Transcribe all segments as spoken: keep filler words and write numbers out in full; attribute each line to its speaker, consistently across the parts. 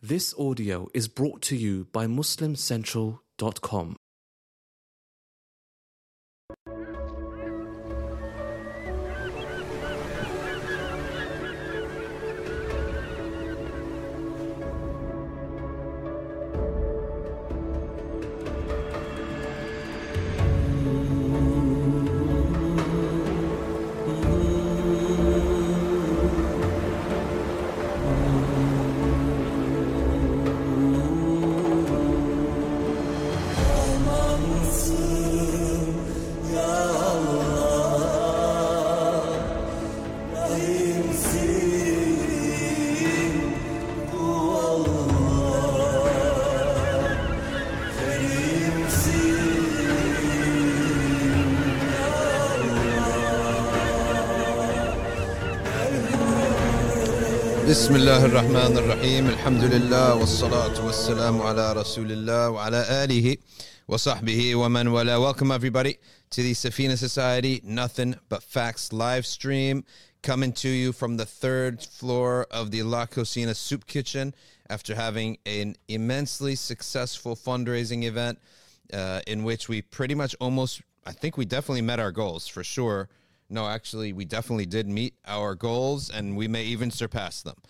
Speaker 1: This audio is brought to you by Muslim Central dot com.
Speaker 2: بسم الله الرحمن الرحيم الحمد لله والصلاة والسلام على رسول الله وعلى آله وصحبه ومن والاه. Welcome everybody to the Safina Society Nothing But Facts live stream, coming to you from the third floor of the La Cocina Soup Kitchen after having an immensely successful fundraising event uh, in which we pretty much almost, I think we definitely met our goals for sure. No, actually, we definitely did meet our goals, and we may even surpass them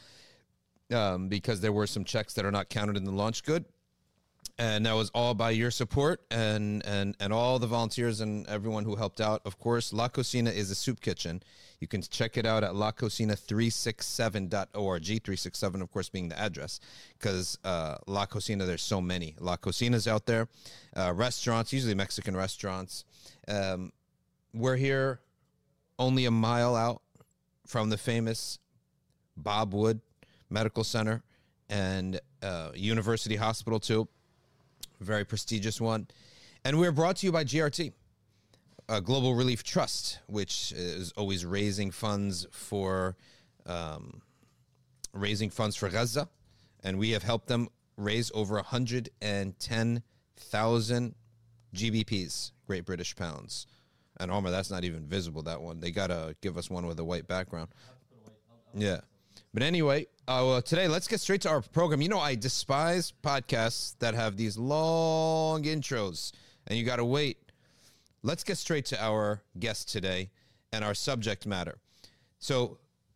Speaker 2: um, because there were some checks that are not counted in the launch good. And that was all by your support and, and, and all the volunteers and everyone who helped out. Of course, La Cocina is a soup kitchen. You can check it out at la cocina three sixty-seven dot org, three sixty-seven, of course, being the address, because uh, La Cocina, there's so many La Cocinas out there, uh, restaurants, usually Mexican restaurants. Um, we're here only a mile out from the famous Bob Wood Medical Center and uh, University Hospital, too. Very prestigious one. And we're brought to you by G R T, a Global Relief Trust, which is always raising funds for um, raising funds for Gaza. And we have helped them raise over one hundred ten thousand G B Ps, Great British Pounds. And Omar, that's not even visible, that one. They got to give us one with a white background. Yeah. But anyway, uh, well, today, let's get straight to our program. You know, I despise podcasts that have these long intros, and you got to wait. Let's get straight to our guest today and our subject matter. So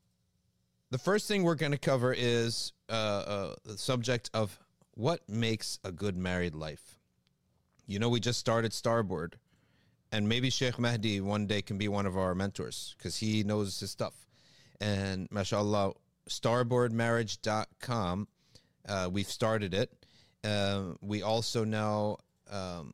Speaker 2: the first thing we're going to cover is uh, uh, the subject of what makes a good married life. You know, we just started Starboard. And maybe Sheikh Mahdi one day can be one of our mentors because he knows his stuff. And mashallah, starboard marriage dot com, uh, we've started it. Uh, we also now um,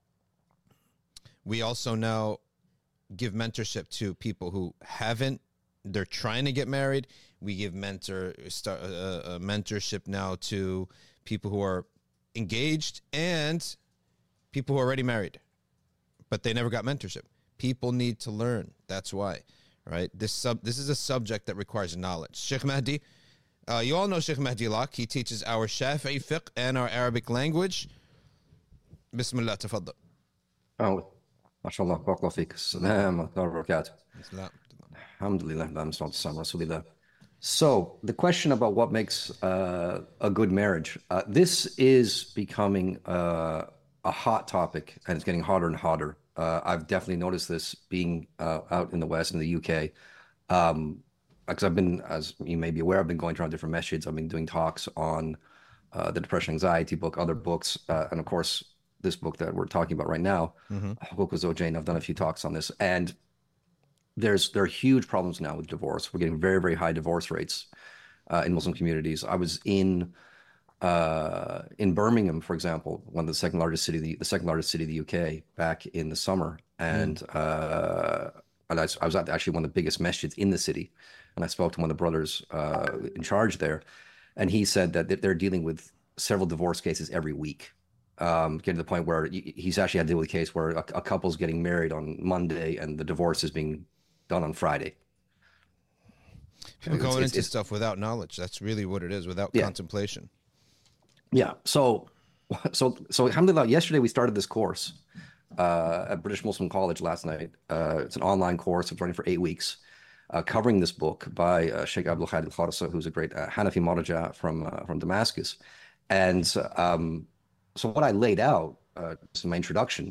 Speaker 2: we also now give mentorship to people who haven't. They're trying to get married. We give mentor start, uh, uh, mentorship now to people who are engaged and people who are already married, but they never got mentorship. People need to learn. That's why, right? This sub this is a subject that requires knowledge. Sheikh Mahdi, uh, you all know Sheikh Mahdi Laq. He teaches our Shafi'i fiqh and our Arabic language. Bismillah, tafaddal.
Speaker 3: Oh, mashallah, barakallahu feek. Assalamu alaikum wa barakatuh. Alhamdulillah, Rasulillah. So, the question about what makes uh, a good marriage, uh, this is becoming uh, a hot topic, and it's getting hotter and hotter. Uh, I've definitely noticed this being uh, out in the West, in the U K. Um, because I've been, as you may be aware, I've been going around different masjids. I've been doing talks on uh, the depression anxiety book, other books, uh, and of course, this book that we're talking about right now, Huquq az-Zawjayn. I've done a few talks on this, and there's there are huge problems now with divorce. We're getting very, very high divorce rates uh, in Muslim communities. I was in uh in Birmingham, for example, one of the second largest city the, the second largest city of the U K, back in the summer, and mm. uh and I, I was at actually one of the biggest masjids in the city, and I spoke to one of the brothers uh in charge there, and he said that they're dealing with several divorce cases every week, um getting to the point where he's actually had to deal with a case where a, a couple's getting married on Monday and the divorce is being done on Friday.
Speaker 2: People going it's, into it's, stuff without knowledge. That's really what it is, without yeah. contemplation.
Speaker 3: Yeah. So, so, so, alhamdulillah, yesterday we started this course uh, at British Muslim College last night. Uh, it's an online course. It's running for eight weeks. uh, covering this book by uh, Sheikh Abdul Hadi al-Kharasa, who's a great uh, Hanafi Marja from uh, from Damascus. And um, so what I laid out, uh, this is my introduction,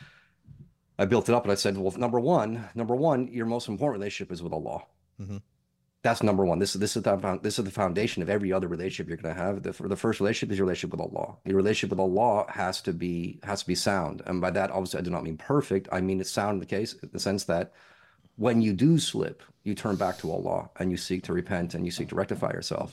Speaker 3: I built it up and I said, well, number one, number one, your most important relationship is with Allah. Mm-hmm. That's number one. This is this is the this is the foundation of every other relationship you're going to have. The, the first relationship is your relationship with Allah. Your relationship with Allah has to be has to be sound, and by that, obviously, I do not mean perfect. I mean it's sound in the case, in the sense that when you do slip, you turn back to Allah and you seek to repent and you seek to rectify yourself.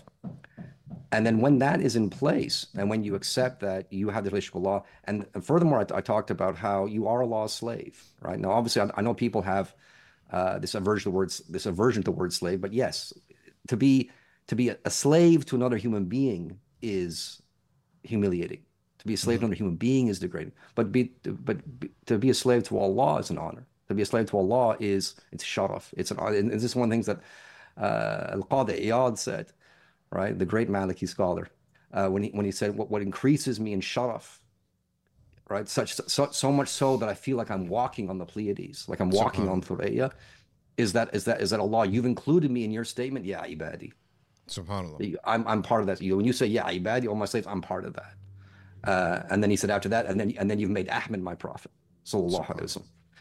Speaker 3: And then when that is in place, and when you accept that you have the relationship with Allah, and, and furthermore, I, I talked about how you are Allah's slave, right? Now, obviously, I, I know people have uh, this aversion to the words, this aversion to the word slave, but yes, to be to be a, a slave to another human being is humiliating. To be a slave mm-hmm. to another human being is degrading. But be but be, to be a slave to Allah is an honor. To be a slave to Allah is it's sharaf. It's an and this is one of the things that uh, Al-Qadi Iyad said, right? The great Maliki scholar, uh, when he when he said, what, what increases me in sharaf, right? Such so, so much so that I feel like I'm walking on the Pleiades, like I'm walking on Thuraya, is that is that is that Allah, you've included me in your statement, ya ibadi.
Speaker 2: Subhanallah.
Speaker 3: I'm I'm part of that. You when you say ya ibadi, all my slaves, I'm part of that. Uh, and then he said after that, and then and then you've made Ahmed my prophet, sallallahu alaihi wasallam.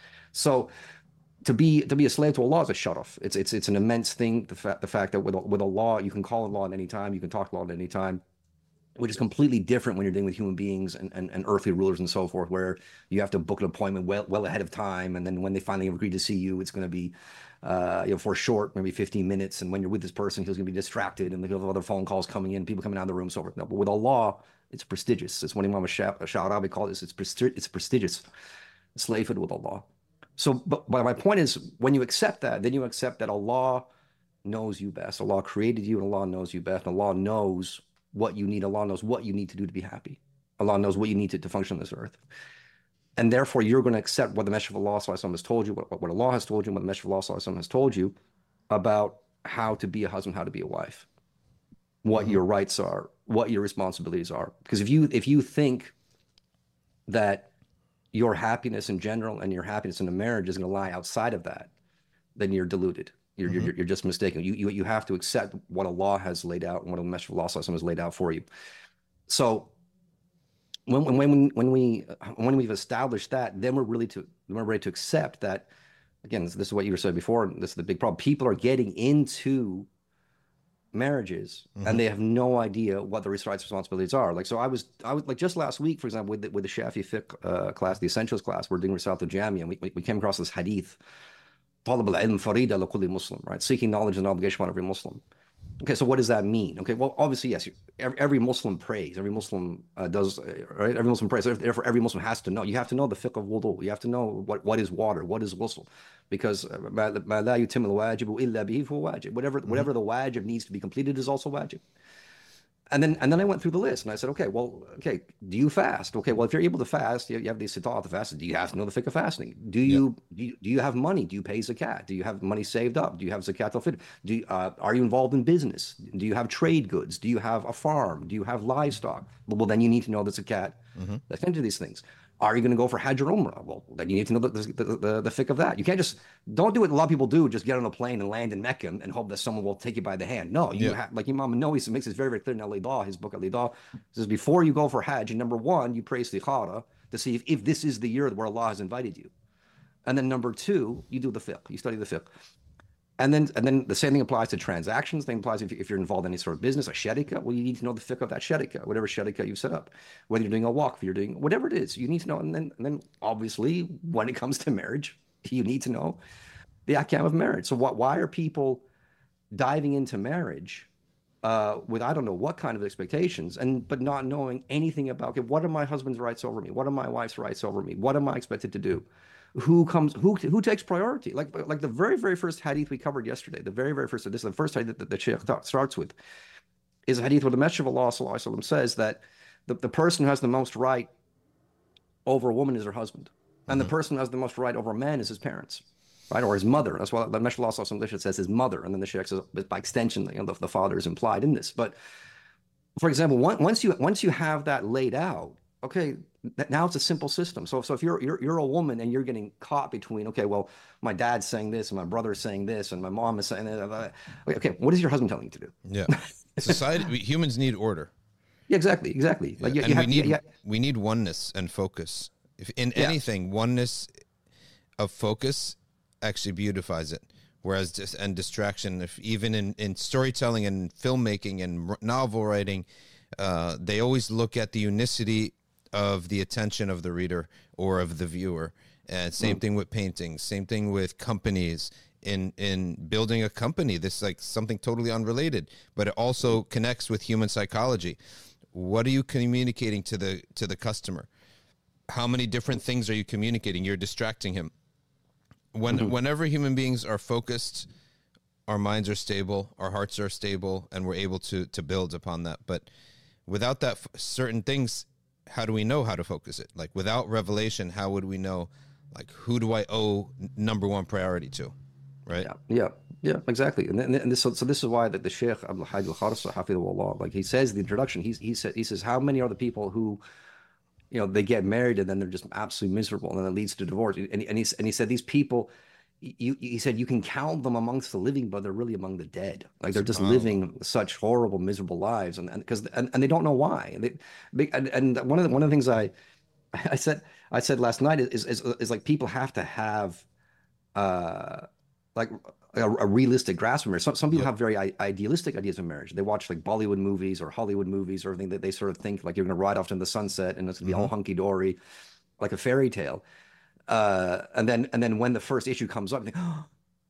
Speaker 3: So to be to be a slave to Allah is a sharaf. It's it's it's an immense thing. The fact the fact that with with Allah you can call Allah at any time, you can talk to Allah at any time, which is completely different when you're dealing with human beings and, and, and earthly rulers and so forth, where you have to book an appointment well well ahead of time, and then when they finally agree to see you, it's going to be uh, you know for short, maybe fifteen minutes, and when you're with this person, he's going to be distracted, and there'll have other phone calls coming in, people coming out of the room, so forth. No, but with Allah, it's prestigious. It's what Imam Sha'arabi called this. It's presti it's prestigious slavehood with Allah. So, but, but my point is, when you accept that, then you accept that Allah knows you best. Allah created you, and Allah knows you best. And Allah knows what you need. Allah knows what you need to do to be happy. Allah knows what you need to, to function on this earth. And therefore, you're going to accept what the Messenger of Allah has told you, what, what Allah has told you, what the Messenger of Allah has told you about how to be a husband, how to be a wife, what mm-hmm. your rights are, what your responsibilities are. Because if you if you think that your happiness in general and your happiness in a marriage is going to lie outside of that, then you're deluded. You're, mm-hmm. you're, you're just mistaken. You, you, you have to accept what Allah has laid out and what the Messenger of Allah has laid out for you. So when, when, when, when, we, when we've established that, then we're really to, we're ready to accept that, again, this, this is what you were saying before, and this is the big problem. People are getting into marriages mm-hmm. and they have no idea what their rights and responsibilities are. Like, so I was, I was like just last week, for example, with the, with the Shafi fiqh uh, class, the essentials class, we're doing Risal al-Jamia, and we, we came across this hadith, Talab al-ilm farida li kulli Muslim, right? Seeking knowledge is an obligation on every Muslim. Okay, so what does that mean? Okay, well, obviously, yes, every, every Muslim prays, every Muslim uh, does, uh, right? Every Muslim prays, therefore every Muslim has to know. You have to know the fiqh of wudu. You have to know what, what is water, what is ghusl, because whatever, whatever the wajib needs to be completed is also wajib. And then and then I went through the list and I said, okay, well, okay, do you fast? Okay, well, if you're able to fast, you, you have the sita'ah to fast. Do you have to know the fiqh of fasting? Do you, yeah. do you do you have money? Do you pay zakat? Do you have money saved up? Do you have zakat al-fitr? Do you, uh, are you involved in business? Do you have trade goods? Do you have a farm? Do you have livestock? Well, then you need to know the zakat. Mm-hmm. That's into these things. Are you going to go for Hajj or Umrah? Well, then you need to know the, the, the, the fiqh of that. You can't just, don't do what a lot of people do, just get on a plane and land in Mecca and, and hope that someone will take you by the hand. No, you yeah. have, like Imam Nawawi makes this very, very clear in Al-Idah, his book Al-Idah, says before you go for Hajj, number one, you pray istikhara to see if, if this is the year where Allah has invited you. And then number two, you do the fiqh, you study the fiqh. And then and then the same thing applies to transactions. The same applies if, if you're involved in any sort of business, a sharika. Well, you need to know the fiqh of that sharika, whatever sharika you've set up. Whether you're doing a waqf, you're doing whatever it is, you need to know. And then and then obviously, when it comes to marriage, you need to know the ahkam of marriage. So what? Why are people diving into marriage uh, with I don't know what kind of expectations, and but not knowing anything about okay, what are my husband's rights over me? What are my wife's rights over me? What am I expected to do? Who comes? Who who takes priority? Like like the very very first hadith we covered yesterday. The very very first. This is the first hadith that the Shaykh starts with. Is a hadith where the Messenger of Allah sallallahu alaihi wasallam says that the, the person who has the most right over a woman is her husband, and mm-hmm. the person who has the most right over a man is his parents, right, or his mother. That's why the Messenger of Allah sallallahu alaihi wasallam says his mother, and then the Shaykh says by extension, you know, the, the father is implied in this. But for example, once you once you have that laid out, okay, now it's a simple system. So, so if you're, you're you're a woman and you're getting caught between, okay, well, my dad's saying this and my brother's saying this and my mom is saying that. Okay, what is your husband telling you to do?
Speaker 2: Yeah, society. we, humans need order.
Speaker 3: Yeah, exactly, exactly. Like
Speaker 2: yeah.
Speaker 3: you,
Speaker 2: and
Speaker 3: you
Speaker 2: we
Speaker 3: have,
Speaker 2: need
Speaker 3: yeah,
Speaker 2: we need oneness and focus. If in
Speaker 3: yeah.
Speaker 2: anything, oneness of focus actually beautifies it. Whereas just and distraction, if even in, in storytelling and filmmaking and novel writing, uh, they always look at the unicity of the attention of the reader or of the viewer. And same mm. thing with paintings, same thing with companies. In in building a company, this is like something totally unrelated, but it also connects with human psychology. What are you communicating to the to the customer? How many different things are you communicating? You're distracting him. When mm-hmm. whenever human beings are focused, our minds are stable, our hearts are stable, and we're able to to build upon that. But without that, certain things, how do we know how to focus it? Like without revelation, how would we know? Like who do I owe number one priority to? Right.
Speaker 3: Yeah. Yeah. Yeah. Exactly. And, and this, so, so this is why that the Sheikh Abdul Hadi Al-Kharsa, Hafidhahullah, like he says in the introduction, he's, he said, he says, how many are the people who, you know, they get married and then they're just absolutely miserable and then it leads to divorce. And, and, he, and he said, these people, you, he said, you can count them amongst the living, but they're really among the dead. Like they're just oh. living such horrible, miserable lives. And, and, cause, and, and they don't know why. And, they, and, and one of the, one of the things I, I said, I said last night is, is, is like, people have to have, uh, like a, a realistic grasp of marriage. Some, some people yep. have very I- idealistic ideas of marriage. They watch like Bollywood movies or Hollywood movies or everything that they sort of think like you're going to ride off into the sunset and it's going to be mm-hmm. all hunky dory, like a fairy tale. Uh, and then and then when the first issue comes up, you think, oh,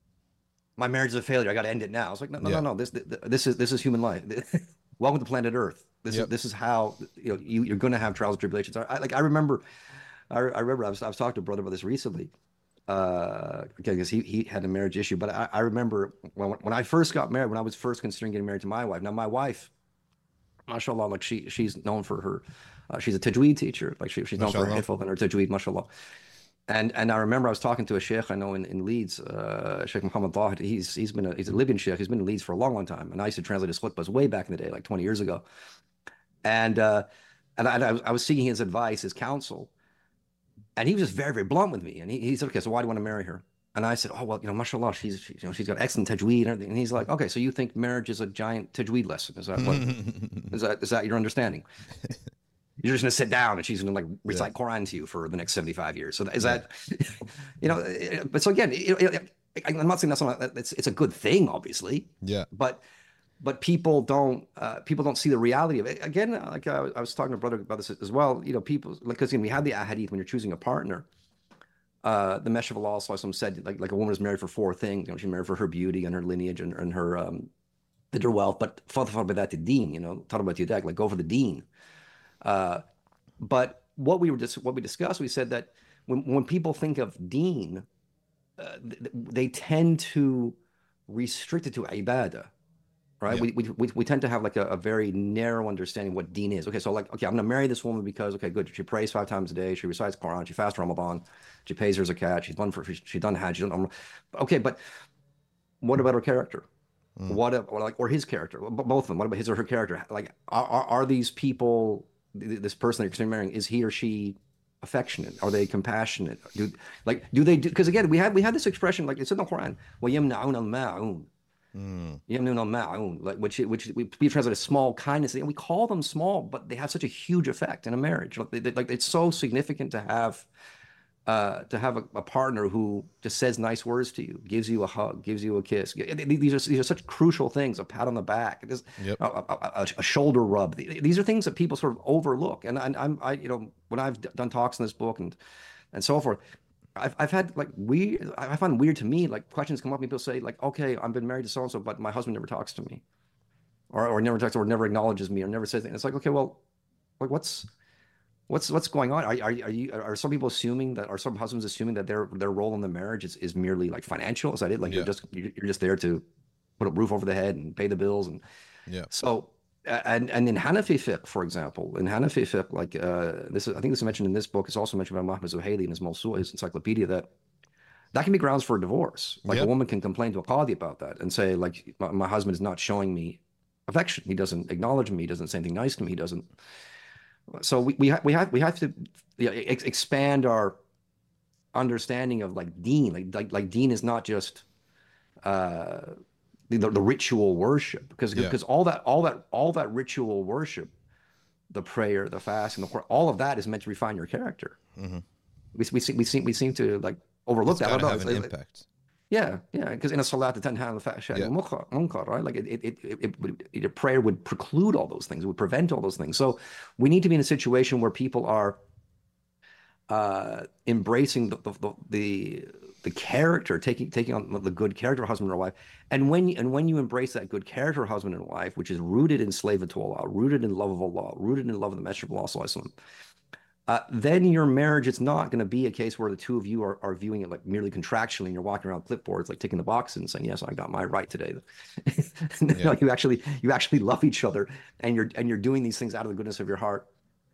Speaker 3: my marriage is a failure. I got to end it now. It's like no, no, yeah. no, no. This this is this is human life. Welcome to planet Earth. This yep. is this is how you know you, you're going to have trials and tribulations. I, like I remember, I, I remember I was I was talking to a brother about this recently. Uh, because he he had a marriage issue, but I, I remember when when I first got married, when I was first considering getting married to my wife. Now my wife, mashallah, like she she's known for her, uh, she's a tajweed teacher. Like she she's known mashallah. for her hifz and her tajweed, mashallah. And and I remember I was talking to a sheikh I know in, in Leeds, uh, Sheikh Muhammad Dahid. He's he's been a he's a Libyan sheikh. He's been in Leeds for a long long time. And I used to translate his khutbahs way back in the day, like twenty years ago. And uh, and I, I was seeking his advice, his counsel. And he was just very, very blunt with me. And he, he said, okay, so why do you want to marry her? And I said, oh, well, you know, mashallah, she's, she, you know, she's got excellent tajweed and everything. And he's like, okay, so you think marriage is a giant tajweed lesson? Is that what, is that, is that your understanding? You're just going to sit down and she's going to like recite yeah. Quran to you for the next seventy-five years. So is yeah. that, you know, but so again, it, it, I'm not saying that's not, it's, it's a good thing, obviously.
Speaker 2: Yeah.
Speaker 3: But, but people don't, uh, people don't see the reality of it. Again, like uh, I was talking to a brother about this as well. You know, people, because you know, we had the ahadith when you're choosing a partner. Uh, the Messenger of Allah said, like, like a woman is married for four things. You know, she's married for her beauty and her lineage and, and her, um, and her wealth. But fadfar bi dhati deen, you know, talk about yadak, like go for the deen. Uh, but what we were just what we discussed, we said that when when people think of deen, uh, they tend to restrict it to ibadah. Right. Yeah. We, we we tend to have like a, a very narrow understanding of what deen is. Okay. So like, okay, I'm going to marry this woman because, okay, good. She prays five times a day. She recites Quran. She fasts Ramadan. She pays her zakat. She's done for, she's done Hajj. She's done, okay. But what about her character? Mm. What, or like, or his character, both of them. What about his or her character? Like, are, are, are these people, this person that you're considering marrying, is he or she affectionate? Are they compassionate? Do like, do they do, because again, we had, we had this expression, like it's in the Quran, وَيَمْنَعُونَ الْمَاعُونَ. Mm. Like which which we translate as small kindness, and we call them small, but they have such a huge effect in a marriage. Like, they, they, like it's so significant to have uh, to have a, a partner who just says nice words to you, gives you a hug, gives you a kiss. These are these are such crucial things. A pat on the back, just yep. a, a, a shoulder rub. These are things that people sort of overlook. And I, I'm I you know when I've done talks in this book and and so forth. I've, I've had like weird, I find weird to me, like questions come up and people say like, okay, I've been married to so-and-so, but my husband never talks to me or, or never talks or never acknowledges me or never says anything. It's like, okay, well, like what's, what's, what's going on? Are, are, are you, are some people assuming that, are some husbands assuming that their, their role in the marriage is, is merely like financial? Is that it? Like yeah. you're just, you're just there to put a roof over the head and pay the bills. And
Speaker 2: yeah.
Speaker 3: So, And and in Hanafi fiqh, for example, in Hanafi fiqh, like uh, this is, I think this is mentioned in this book. It's also mentioned by Muhammad Zuhaili in his Mawsu', his encyclopedia, that that can be grounds for a divorce. Like yep. a woman can complain to a qadi about that and say, like, my, my husband is not showing me affection. He doesn't acknowledge me. He doesn't say anything nice to me. He doesn't. So we we ha we have we have to you know, ex expand our understanding of like deen. Like like like deen is not just uh, the, the ritual worship, because
Speaker 2: Yeah.
Speaker 3: because all that all that all that ritual worship, the prayer, the fast, and the all of that is meant to refine your character.
Speaker 2: Mm-hmm.
Speaker 3: We we seem we seem we seem to like overlook
Speaker 2: It's
Speaker 3: that. I
Speaker 2: got
Speaker 3: don't
Speaker 2: to
Speaker 3: know.
Speaker 2: have an
Speaker 3: It's like-
Speaker 2: impact.
Speaker 3: Yeah, yeah, because in a salat, the ten hand fashion,
Speaker 2: Yeah.
Speaker 3: munkar, right? Like it, it, it, it, would, your prayer would preclude all those things. It would prevent all those things. So we need to be in a situation where people are uh, embracing the, the the the character, taking taking on the good character husband or wife. And when and when you embrace that good character husband and wife, which is rooted in slave to Allah, rooted in love of Allah, rooted in love of the Messenger of Allah, sallallahu alaihi wasallam, Uh, then your marriage, it's not going to be a case where the two of you are, are viewing it like merely contractually and you're walking around clipboards, like ticking the boxes and saying, yes, I got my right today. No,
Speaker 2: Yeah.
Speaker 3: you actually, you actually love each other, and you're, and you're doing these things out of the goodness of your heart,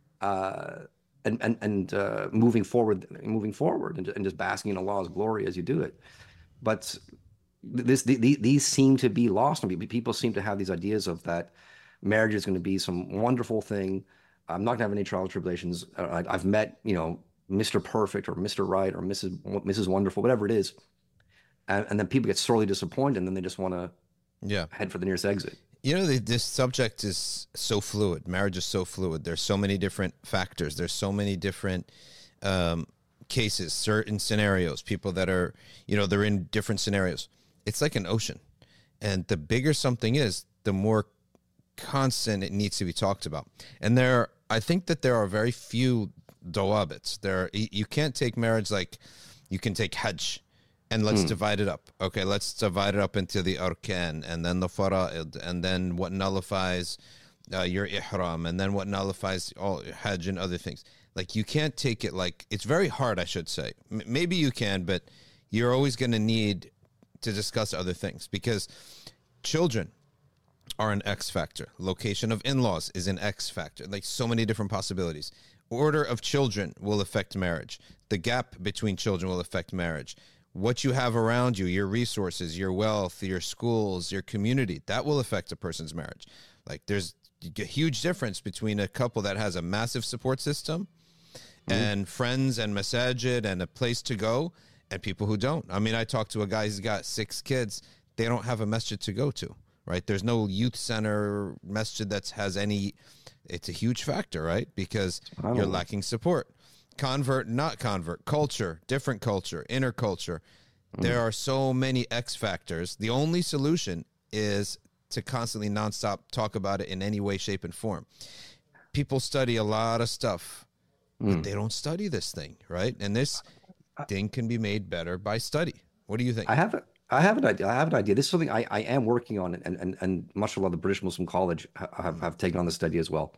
Speaker 3: uh, and, and, and, uh, moving forward, moving forward and, and just basking in Allah's glory as you do it. But this, the, the, these seem to be lost on people. People seem to have these ideas of that marriage is going to be some wonderful thing. I'm not gonna have any trials, tribulations. Uh, I, I've met, you know, Mister Perfect or Mister Right or Missus Missus Wonderful, whatever it is, and, and then people get sorely disappointed, and then they just want to
Speaker 2: Yeah.
Speaker 3: head for the nearest exit.
Speaker 2: You know, the, this subject is so fluid. Marriage is so fluid. There's so many different factors. There's so many different um, cases, certain scenarios, people that are, you know, they're in different scenarios. It's like an ocean. And the bigger something is, the more constant it needs to be talked about. And there, I think that there are very few dawabits. There, you can't take marriage like you can take Hajj and let's hmm. divide it up. Okay, let's divide it up into the arkan and then the fara'id and then what nullifies uh, your ihram and then what nullifies all Hajj and other things. Like you can't take it like, it's very hard, I should say. M- maybe you can, but you're always going to need to discuss other things because children are an X factor. Location of in-laws is an X factor. Like so many different possibilities. Order of children will affect marriage. The gap between children will affect marriage. What you have around you, your resources, your wealth, your schools, your community, that will affect a person's marriage. Like there's a huge difference between a couple that has a massive support system mm-hmm. and friends and masajid and a place to go and people who don't. I mean, I talked to a guy who's got six kids. They don't have a masjid to go to. Right? There's no youth center masjid that has any, it's a huge factor, right? Because you're lacking support. Convert, not convert, culture, different culture, inner culture. Mm. There are so many X factors. The only solution is to constantly nonstop talk about it in any way, shape, and form. People study a lot of stuff, mm. but they don't study this thing, right? And this thing can be made better by study. What do you think?
Speaker 3: I have a I have an idea. I have an idea. This is something I, I am working on, and and and mashallah, the British Muslim College have, have taken on the study as well.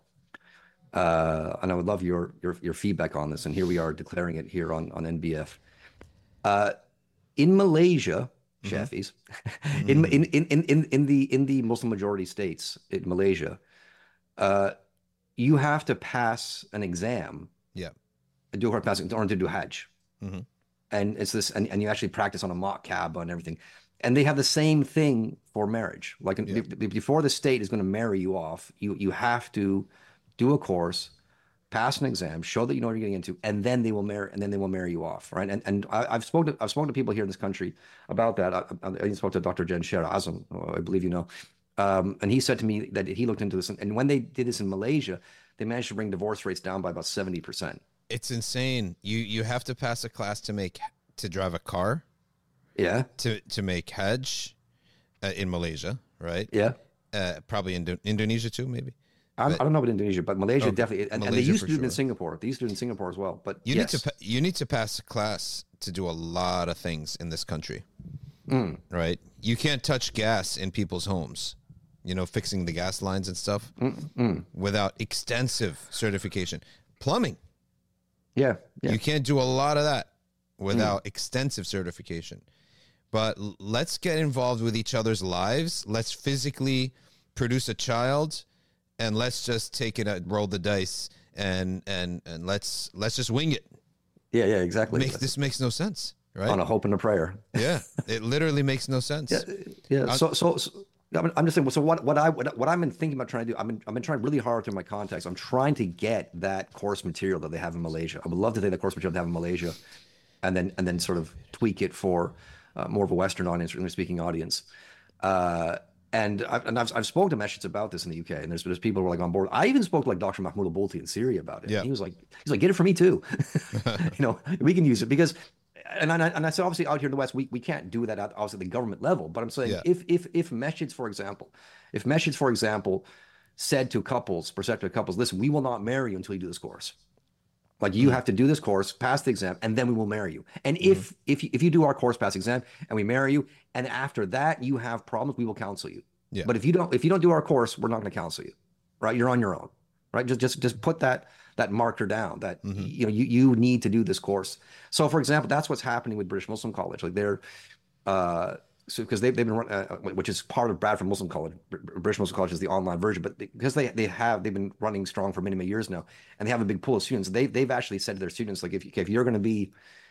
Speaker 3: Uh, and I would love your your your feedback on this. And here we are declaring it here on on N B F. Uh, in Malaysia, mm-hmm. Shafis, mm-hmm. in, in in in in the in the Muslim majority states in Malaysia, uh, you have to pass an exam.
Speaker 2: Yeah,
Speaker 3: do hard passing in order to do Hajj.
Speaker 2: Mm-hmm.
Speaker 3: And it's this, and, and you actually practice on a mock Kaaba and everything. And they have the same thing for marriage. Like yeah. b- before the state is going to marry you off, you you have to do a course, pass an exam, show that you know what you're getting into, and then they will marry, and then they will marry you off, right? And and I, I've spoken to, I've spoken to people here in this country about that. I, I, I spoke to Doctor Jen Sher Azam, I believe you know, um, and he said to me that he looked into this, and, and when they did this in Malaysia, they managed to bring divorce rates down by about seventy percent.
Speaker 2: It's insane. You you have to pass a class to make to drive a car.
Speaker 3: Yeah.
Speaker 2: To to make Hajj uh, in Malaysia, right?
Speaker 3: Yeah.
Speaker 2: Uh, probably in Indo- Indonesia too, maybe.
Speaker 3: I,
Speaker 2: but,
Speaker 3: I don't know about Indonesia, but Malaysia
Speaker 2: okay.
Speaker 3: definitely, and,
Speaker 2: Malaysia
Speaker 3: and they used to do it
Speaker 2: sure.
Speaker 3: in Singapore. They used to do it in Singapore as well. But
Speaker 2: you
Speaker 3: yes.
Speaker 2: need to pa- you need to pass a class to do a lot of things in this country,
Speaker 3: mm.
Speaker 2: right? You can't touch gas in people's homes. You know, fixing the gas lines and stuff
Speaker 3: Mm-mm.
Speaker 2: without extensive certification. Plumbing.
Speaker 3: Yeah, yeah.
Speaker 2: You can't do a lot of that without mm. extensive certification. But l- let's get involved with each other's lives. Let's physically produce a child, and let's just take it, at, roll the dice, and and and let's let's just wing it.
Speaker 3: Yeah, yeah, exactly.
Speaker 2: Make, this makes no sense, right?
Speaker 3: On a hope and a prayer.
Speaker 2: Yeah, it literally makes no sense.
Speaker 3: Yeah, yeah. So, so, so I'm, I'm just saying. So what? What I what, what I've been thinking about trying to do. I've been I've been trying really hard through my contacts. I'm trying to get that course material that they have in Malaysia. I would love to take the course material they have in Malaysia, and then and then sort of tweak it for uh, more of a Western audience, English speaking audience. Uh, and I've, and I've I've spoken to Meshids about this in the U K, and there's there's people who are like on board. I even spoke to like Doctor Mahmoud Al-Bolti in Syria about it.
Speaker 2: Yeah.
Speaker 3: He was like he's like get it for me too. You know, we can use it because. And I, and I said, obviously, out here in the West, we, we can't do that at obviously the government level. But I'm saying,
Speaker 2: Yeah.
Speaker 3: if if if Meshids, for example, if Meshids, for example, said to couples, prospective couples, listen, we will not marry you until you do this course. Like you mm-hmm. have to do this course, pass the exam, and then we will marry you. And mm-hmm. if if you, if you do our course, pass the exam, and we marry you, and after that you have problems, we will counsel you.
Speaker 2: Yeah.
Speaker 3: But if you don't if you don't do our course, we're not going to counsel you. Right? You're on your own. Right? Just just just put that. that marker down that mm-hmm. you know you you need to do this course. So for example, that's what's happening with British Muslim College. Like they're uh so because they've, they've been run, uh, which is part of Bradford Muslim College. British Muslim College is the online version, but because they they have they've been running strong for many many years now, and they have a big pool of students. They they've actually said to their students, like if if you're going to be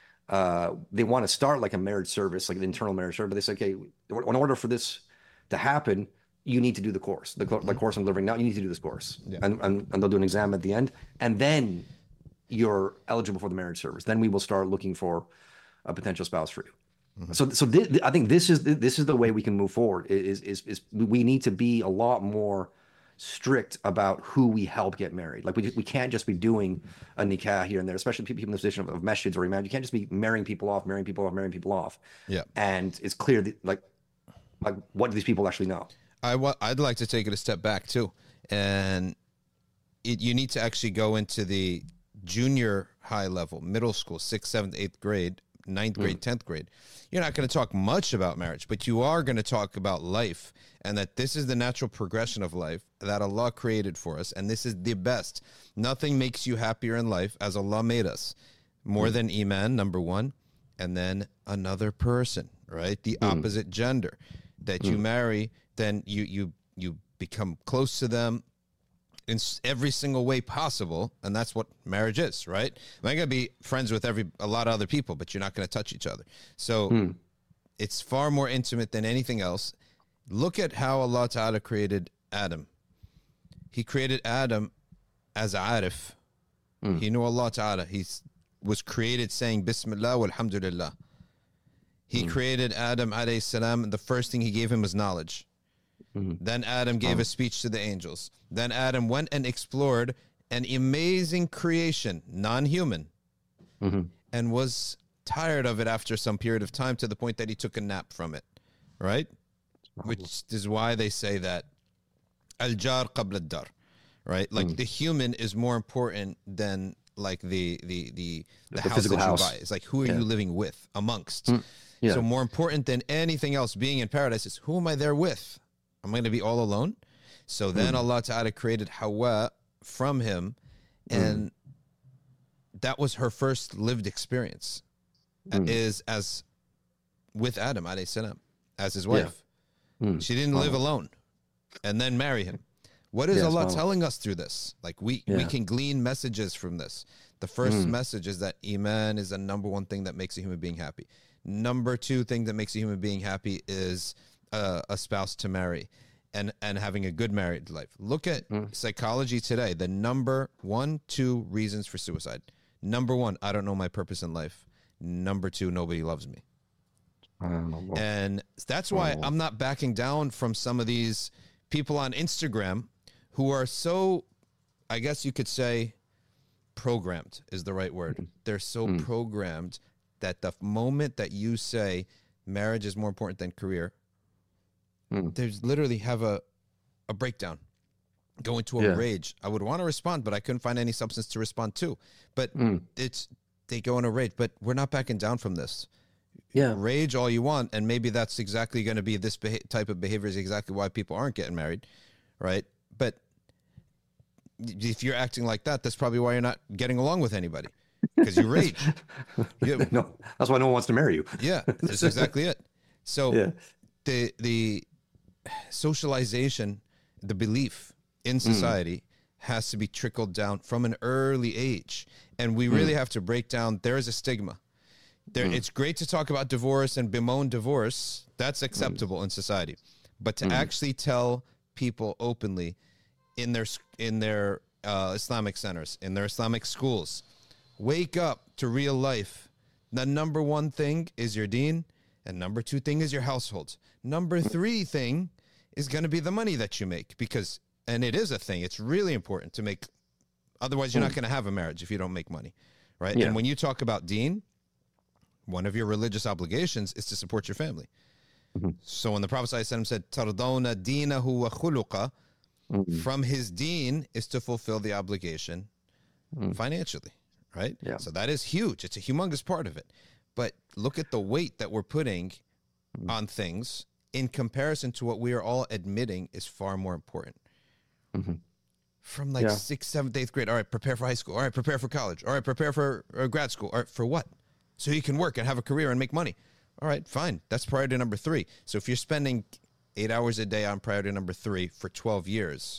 Speaker 3: uh they want to start like a marriage service, like an internal marriage service, but they say, okay, in order for this to happen, you need to do the course, the, the course I'm delivering now. You need to do this course, yeah. and, and and they'll do an exam at the end, and then you're eligible for the marriage service. Then we will start looking for a potential spouse for you. Mm-hmm. So, so th- I think this is this is the way we can move forward. Is is is we need to be a lot more strict about who we help get married. Like we we can't just be doing a nikah here and there, especially people in the position of, of meshids or imams. You can't just be marrying people off, marrying people off, marrying people off.
Speaker 2: Yeah,
Speaker 3: and it's clear that like like what do these people actually know?
Speaker 2: I w- I'd like to take it a step back too, and it, you need to actually go into the junior high level, middle school, sixth, seventh, eighth grade, ninth grade, mm. tenth grade. You're not going to talk much about marriage, but you are going to talk about life, and that this is the natural progression of life that Allah created for us, and this is the best. Nothing makes you happier in life as Allah made us, more mm. than iman, number one, and then another person, right? The mm. opposite gender that mm. you marry. Then you you you become close to them in every single way possible, and that's what marriage is, right? I'm not gonna be friends with every a lot of other people, but you're not gonna touch each other. So hmm. it's far more intimate than anything else. Look at how Allah Ta'ala created Adam. He created Adam as Arif. Hmm. He knew Allah Ta'ala. He was created saying Bismillah walhamdulillah. He hmm. created Adam alayhi salam, and the first thing he gave him was knowledge. Mm-hmm. Then Adam gave oh. a speech to the angels. Then Adam went and explored an amazing creation, non-human, mm-hmm. and was tired of it after some period of time to the point that he took a nap from it, right? Which is why they say that al-jar qabla ad-dar, right? Like mm. the human is more important than like the the the, the, the house
Speaker 3: physical
Speaker 2: that
Speaker 3: house.
Speaker 2: you buy. It's like, who are
Speaker 3: yeah.
Speaker 2: you living with, amongst?
Speaker 3: Mm. Yeah.
Speaker 2: So more important than anything else being in paradise is, who am I there with? I'm going to be all alone. So then mm. Allah Ta'ala created Hawa from him, and mm. that was her first lived experience, mm. is as with Adam alayhi salam, as his wife. Yeah. Mm. She didn't oh. live alone and then marry him. What is yes, Allah wow. telling us through this? Like we, yeah. we can glean messages from this. The first mm. message is that Iman is the number one thing that makes a human being happy. Number two thing that makes a human being happy is uh, a spouse to marry and, and having a good married life. Look at mm. psychology today. The number one, two reasons for suicide. Number one, I don't know my purpose in life. Number two, nobody loves me. And that's why I'm not backing down from some of these people on Instagram who are so, I guess you could say, programmed is the right word. They're so mm. programmed that the moment that you say marriage is more important than career, mm. there's literally have a, a breakdown, go into a yeah. rage. I would want to respond, but I couldn't find any substance to respond to. But mm. it's they go in a rage. But we're not backing down from this.
Speaker 3: Yeah,
Speaker 2: rage all you want, and maybe that's exactly going to be this beha- type of behavior is exactly why people aren't getting married, right? But if you're acting like that, that's probably why you're not getting along with anybody, because you rage. You,
Speaker 3: no, that's why no one wants to marry you.
Speaker 2: Yeah, that's exactly it. So
Speaker 3: yeah.
Speaker 2: the the socialization, the belief in society mm. has to be trickled down from an early age, and we really mm. have to break down. There is a stigma. There, mm. It's great to talk about divorce and bemoan divorce. That's acceptable mm. in society. But to mm. actually tell people openly in their in their uh, Islamic centers, in their Islamic schools, wake up to real life. The number one thing is your deen, and number two thing is your household. Number three thing is going to be the money that you make, because, and it is a thing, it's really important to make, otherwise you're mm. not going to have a marriage if you don't make money, right? Yeah. And when you talk about deen, one of your religious obligations is to support your family. Mm-hmm. So when the Prophet ﷺ said, "Tardawna dinahu wa khuluqa," mm-hmm. from his deen is to fulfill the obligation mm-hmm. financially, right? Yeah. So that is huge. It's a humongous part of it. But look at the weight that we're putting mm-hmm. on things in comparison to what we are all admitting is far more important. Mm-hmm. From like yeah. sixth, seventh, eighth grade, all right, prepare for high school. All right, prepare for college. All right, prepare for uh, grad school. All right, for what? So you can work and have a career and make money. All right, fine. That's priority number three. So if you're spending eight hours a day on priority number three for twelve years,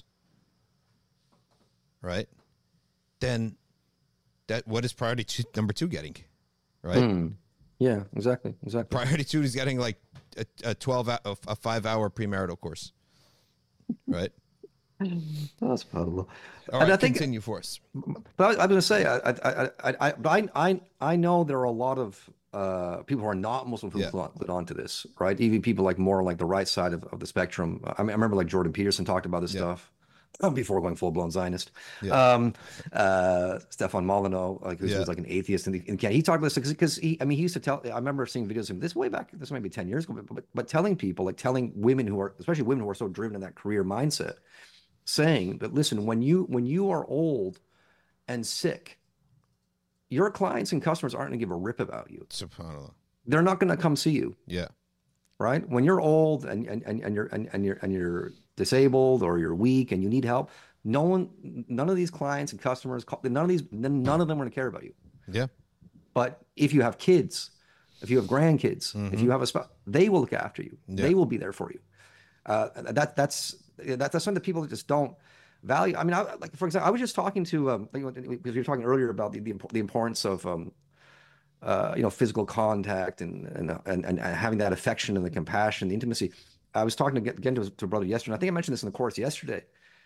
Speaker 2: right, then that what is priority two, number two getting, right? Mm.
Speaker 3: Yeah, exactly, exactly.
Speaker 2: Priority two is getting like a, a twelve, a, a five-hour premarital course, right?
Speaker 3: That's possible.
Speaker 2: All right, I think, continue for us.
Speaker 3: But I, I'm going to say, I, I, I, I, I, I, I know there are a lot of uh, people who are not Muslim who yeah. put onto this, right? Even people like more like the right side of, of the spectrum. I, mean, I remember like Jordan Peterson talked about this yeah. stuff before going full blown Zionist. Yeah. Um, uh, Stefan Molyneux, like who's, yeah. who's like an atheist, and he, he talked about this because he, I mean, he used to tell. I remember seeing videos of him this way back. This might be ten years ago, but, but telling people, like telling women who are, especially women who are so driven in that career mindset, saying that, listen, when you when you are old and sick, your clients and customers aren't going to give a rip about you.
Speaker 2: SubhanAllah.
Speaker 3: They're not going to come see you.
Speaker 2: Yeah.
Speaker 3: Right. When you're old and and, and, and you're and, and you're and you're disabled or you're weak and you need help, no one, none of these clients and customers, none of these, none of them are going to care about you.
Speaker 2: Yeah.
Speaker 3: But if you have kids, if you have grandkids, mm-hmm. if you have a spouse, they will look after you. Yeah. They will be there for you. Uh, that that's that, that's something that people just don't value. I mean, I, like for example, I was just talking to um, because we were talking earlier about the the, the importance of um, uh, you know, physical contact and and, and and having that affection and the compassion, the intimacy. I was talking to, again to, to a brother yesterday. And I think I mentioned this in the course yesterday.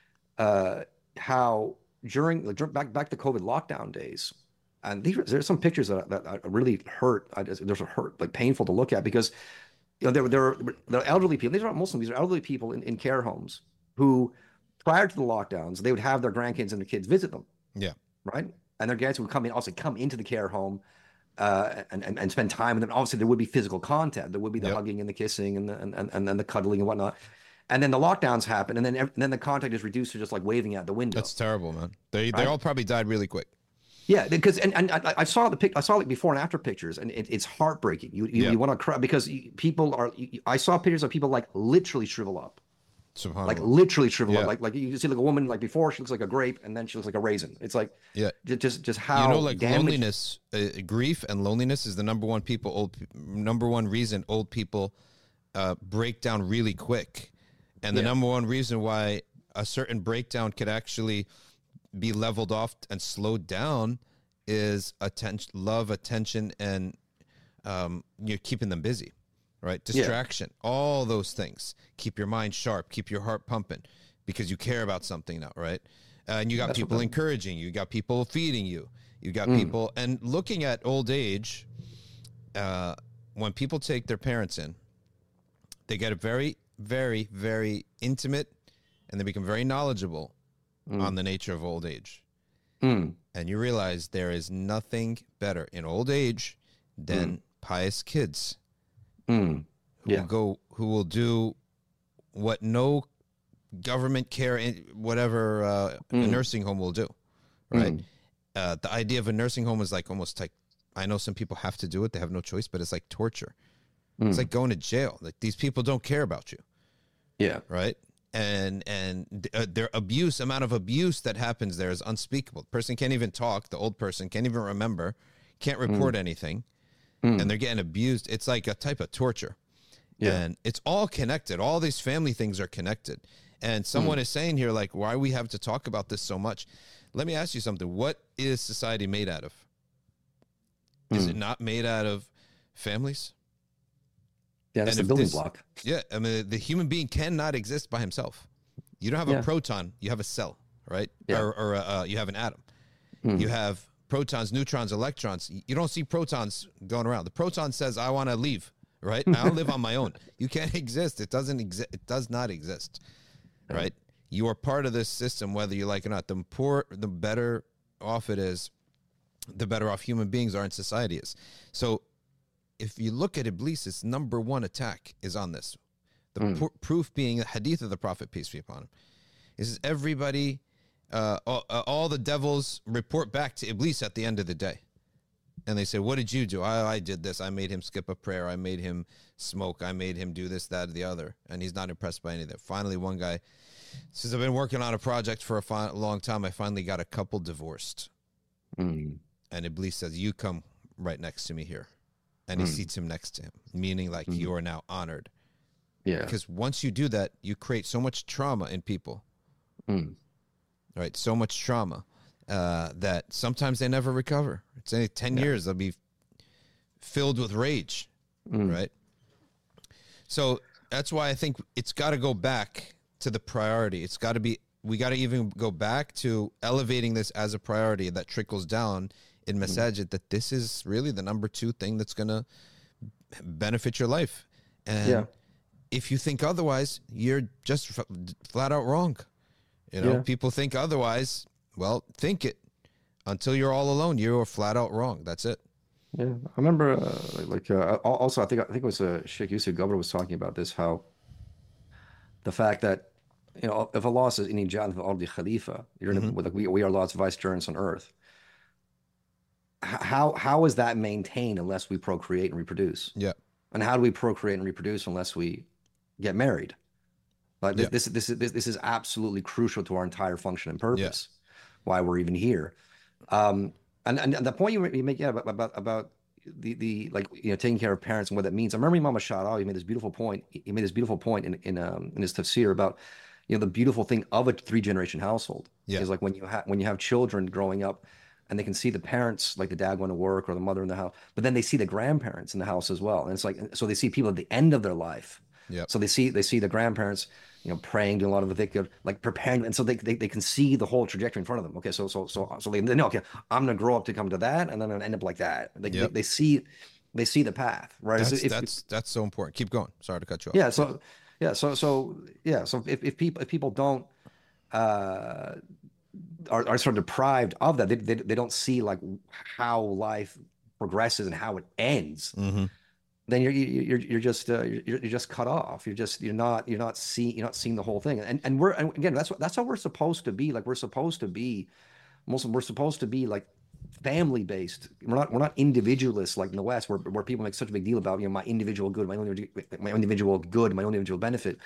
Speaker 3: Uh, how during like, back back to COVID lockdown days, and these, there's some pictures that that really hurt. I just, there's a hurt like painful to look at because. You know, there, there, there are elderly people. These are not Muslims. These are elderly people in, in care homes who, prior to the lockdowns, they would have their grandkids and their kids visit them.
Speaker 2: Yeah.
Speaker 3: Right. And their grandkids would come in, also come into the care home, uh, and, and and spend time. And then obviously there would be physical contact. There would be the yep. hugging and the kissing and the and, and and then the cuddling and whatnot. And then the lockdowns happen, and then and then the contact is reduced to just like waving out the window.
Speaker 2: That's terrible, man. They right? they all probably died really quick.
Speaker 3: Yeah, because and, and I, I saw the pic. I saw like before and after pictures, and it, it's heartbreaking. You you, yeah. you want to cry because people are. You, I saw pictures of people like literally shrivel up, like literally shrivel yeah. up. Like like you see like a woman like before she looks like a grape, and then she looks like a raisin. It's like yeah, just just how
Speaker 2: you know like
Speaker 3: damaged...
Speaker 2: loneliness, uh, grief, and loneliness is the number one people old number one reason old people uh, break down really quick, and the yeah. number one reason why a certain breakdown could actually be leveled off and slowed down is attention, love, attention, and um, you're keeping them busy, right? Distraction, yeah. all those things. Keep your mind sharp, keep your heart pumping because you care about something now, right? Uh, and you got That's people encouraging you, you got people feeding you, you got mm. people, and looking at old age, uh, when people take their parents in, they get a very, very, very intimate and they become very knowledgeable Mm. on the nature of old age. Mm. And you realize there is nothing better in old age than mm. pious kids mm. who yeah. will go, who will do what no government care, in whatever uh, mm. a nursing home will do, right? Mm. Uh, the idea of a nursing home is like almost like, I know some people have to do it, they have no choice, but it's like torture. Mm. It's like going to jail. Like these people don't care about you.
Speaker 3: Yeah.
Speaker 2: Right? And and uh, their abuse, amount of abuse that happens there is unspeakable. The person can't even talk. The old person can't even remember, can't report mm. anything, mm. and they're getting abused. It's like a type of torture, yeah. and it's all connected. All these family things are connected. And someone mm. is saying here, like, why we have to talk about this so much? Let me ask you something. What is society made out of? Mm. Is it not made out of families?
Speaker 3: Yeah, that's
Speaker 2: And
Speaker 3: the
Speaker 2: if
Speaker 3: building
Speaker 2: this-
Speaker 3: block.
Speaker 2: Yeah, I mean, the human being cannot exist by himself. You don't have
Speaker 3: Yeah.
Speaker 2: a proton, you have a cell, right?
Speaker 3: Yeah.
Speaker 2: Or, or uh, you have an atom.
Speaker 3: Hmm.
Speaker 2: You have protons, neutrons, electrons. You don't see protons going around. The proton says, I want to leave, right? I'll live on my own. You can't exist. It doesn't exist. It does not exist, right? You are part of this system, whether you like it or not. The poor, the better off it is, the better off human beings are in society is. So if you look at Iblis, its number one attack is on this. The
Speaker 3: Mm.
Speaker 2: pr- proof being the hadith of the Prophet, peace be upon him. This is everybody, uh, all, uh, all the devils report back to Iblis at the end of the day. And they say, what did you do? I, I did this. I made him skip a prayer. I made him smoke. I made him do this, that, or the other. And he's not impressed by any of that. Finally, one guy says, I've been working on a project for a fi- long time. I finally got a couple divorced.
Speaker 3: Mm.
Speaker 2: And Iblis says, you come right next to me here. And he
Speaker 3: Mm.
Speaker 2: seats him next to him, meaning like
Speaker 3: Mm.
Speaker 2: you are now honored.
Speaker 3: Yeah.
Speaker 2: Because once you do that, you create so much trauma in people,
Speaker 3: Mm.
Speaker 2: right? So much trauma uh, that sometimes they never recover. It's only ten
Speaker 3: Yeah.
Speaker 2: years, they'll be filled with rage,
Speaker 3: Mm.
Speaker 2: right? So that's why I think it's got to go back to the priority. It's got to be, we got to even go back to elevating this as a priority that trickles down in Masajid, that this is really the number two thing that's going to benefit your life. And
Speaker 3: Yeah.
Speaker 2: if you think otherwise, you're just f- flat out wrong. You know,
Speaker 3: Yeah.
Speaker 2: people think otherwise. Well, think it until you're all alone. You're flat out wrong. That's it.
Speaker 3: Yeah, I remember, uh, like, like uh, al- also, I think I think it was uh, Sheikh Yusuf Gabr was talking about this, how the fact that, you know, if Allah says, "Inni ja'al fil ardi khalifa," you're in a, like we we are Allah's vicegerents on earth. H- How how is that maintained unless we procreate and reproduce?
Speaker 2: Yeah.
Speaker 3: And how do we procreate and reproduce unless we get married? Like this,
Speaker 2: Yeah.
Speaker 3: this, this is this, this is absolutely crucial to our entire function and purpose, why we're even here. Um, and, and the point you, you make, yeah, about, about about the the like you know taking care of parents and what that means. I remember Imam Sha'arawi, he made this beautiful point. He made this beautiful point in in um, in his tafsir about you know the beautiful thing of a three generation household
Speaker 2: Yeah.
Speaker 3: is like when you have when you have children growing up. And they can see the parents, like the dad going to work or the mother in the house, but then they see the grandparents in the house as well. And it's like, so they see people at the end of their life.
Speaker 2: Yep.
Speaker 3: So they see they see the grandparents, you know, praying, doing a lot of the dhikr, like preparing, and so they, they they can see the whole trajectory in front of them. Okay, so so so so they, they know, okay, I'm gonna grow up to come to that, and then I'm gonna end up like that. They
Speaker 2: Yep.
Speaker 3: they, they see they see the path, right?
Speaker 2: That's,
Speaker 3: If- if-
Speaker 2: that's, that's so important. Keep going. Sorry to cut you off.
Speaker 3: yeah. So yeah. So so yeah. So if, if people if people don't uh are, are sort of deprived of that, they, they they don't see like how life progresses and how it ends.
Speaker 2: Mm-hmm.
Speaker 3: Then you're you're you're just uh, you're, you're just cut off. You're just you're not you're not seeing you're not seeing the whole thing. And and we're and again that's what that's how we're supposed to be. Like we're supposed to be Muslim. We're supposed to be like family based. We're not we're not individualists like in the West where where people make such a big deal about you know my individual good, my own my individual good, my own individual benefit.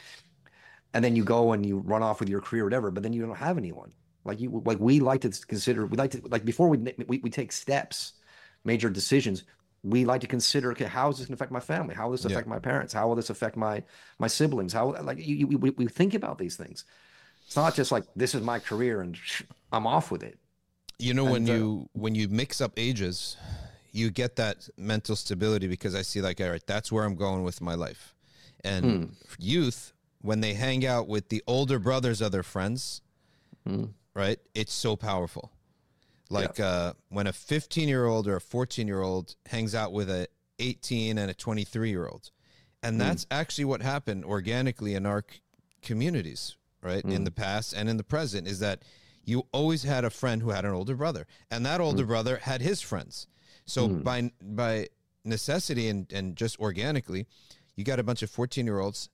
Speaker 3: And then you go and you run off with your career, or whatever. But then you don't have anyone. Like you like we like to consider we like to like before we we, we take steps, major decisions. We like to consider, okay, how is this going to affect my family? How will this
Speaker 2: Yeah.
Speaker 3: affect my parents? How will this affect my my siblings? How like you, you, we, we think about these things. It's not just like this is my career and I'm off with it.
Speaker 2: You know, when
Speaker 3: And, uh,
Speaker 2: you when you mix up ages, you get that mental stability because I see like, all right, that's where I'm going with my life. And
Speaker 3: Hmm.
Speaker 2: youth, when they hang out with the older brothers of their friends,
Speaker 3: Hmm.
Speaker 2: right? It's so powerful. Like uh, when a fifteen-year-old or a fourteen-year-old hangs out with a eighteen and a twenty-three-year-old. And that's actually what happened organically in our c- communities, right? In the past and in the present, is that you always had a friend who had an older brother. And that older brother had his friends. So by by necessity and, and just organically, you got a bunch of fourteen-year-olds.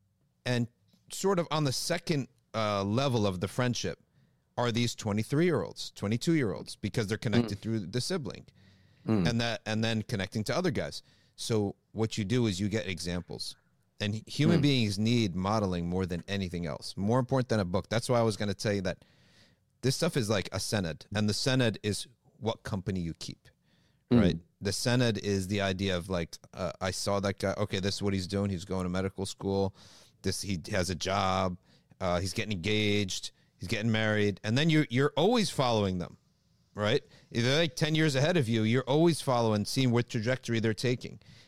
Speaker 2: And sort of on the second uh, level of the friendship are these twenty-three-year-olds, twenty-two-year-olds, because they're connected through the sibling. And that, and then connecting to other guys. So what you do is you get examples. And human beings need modeling more than anything else, more important than a book. That's why I was going to tell you that this stuff is like a senad, and the senad is what company you keep, right? The senad is the idea of like, uh, I saw that guy. Okay, this is what he's doing. He's going to medical school. This he has a job. Uh, he's getting engaged. He's getting married, and then you're you're always following them, right? They're like ten years ahead of you. You're always following, seeing what trajectory they're taking.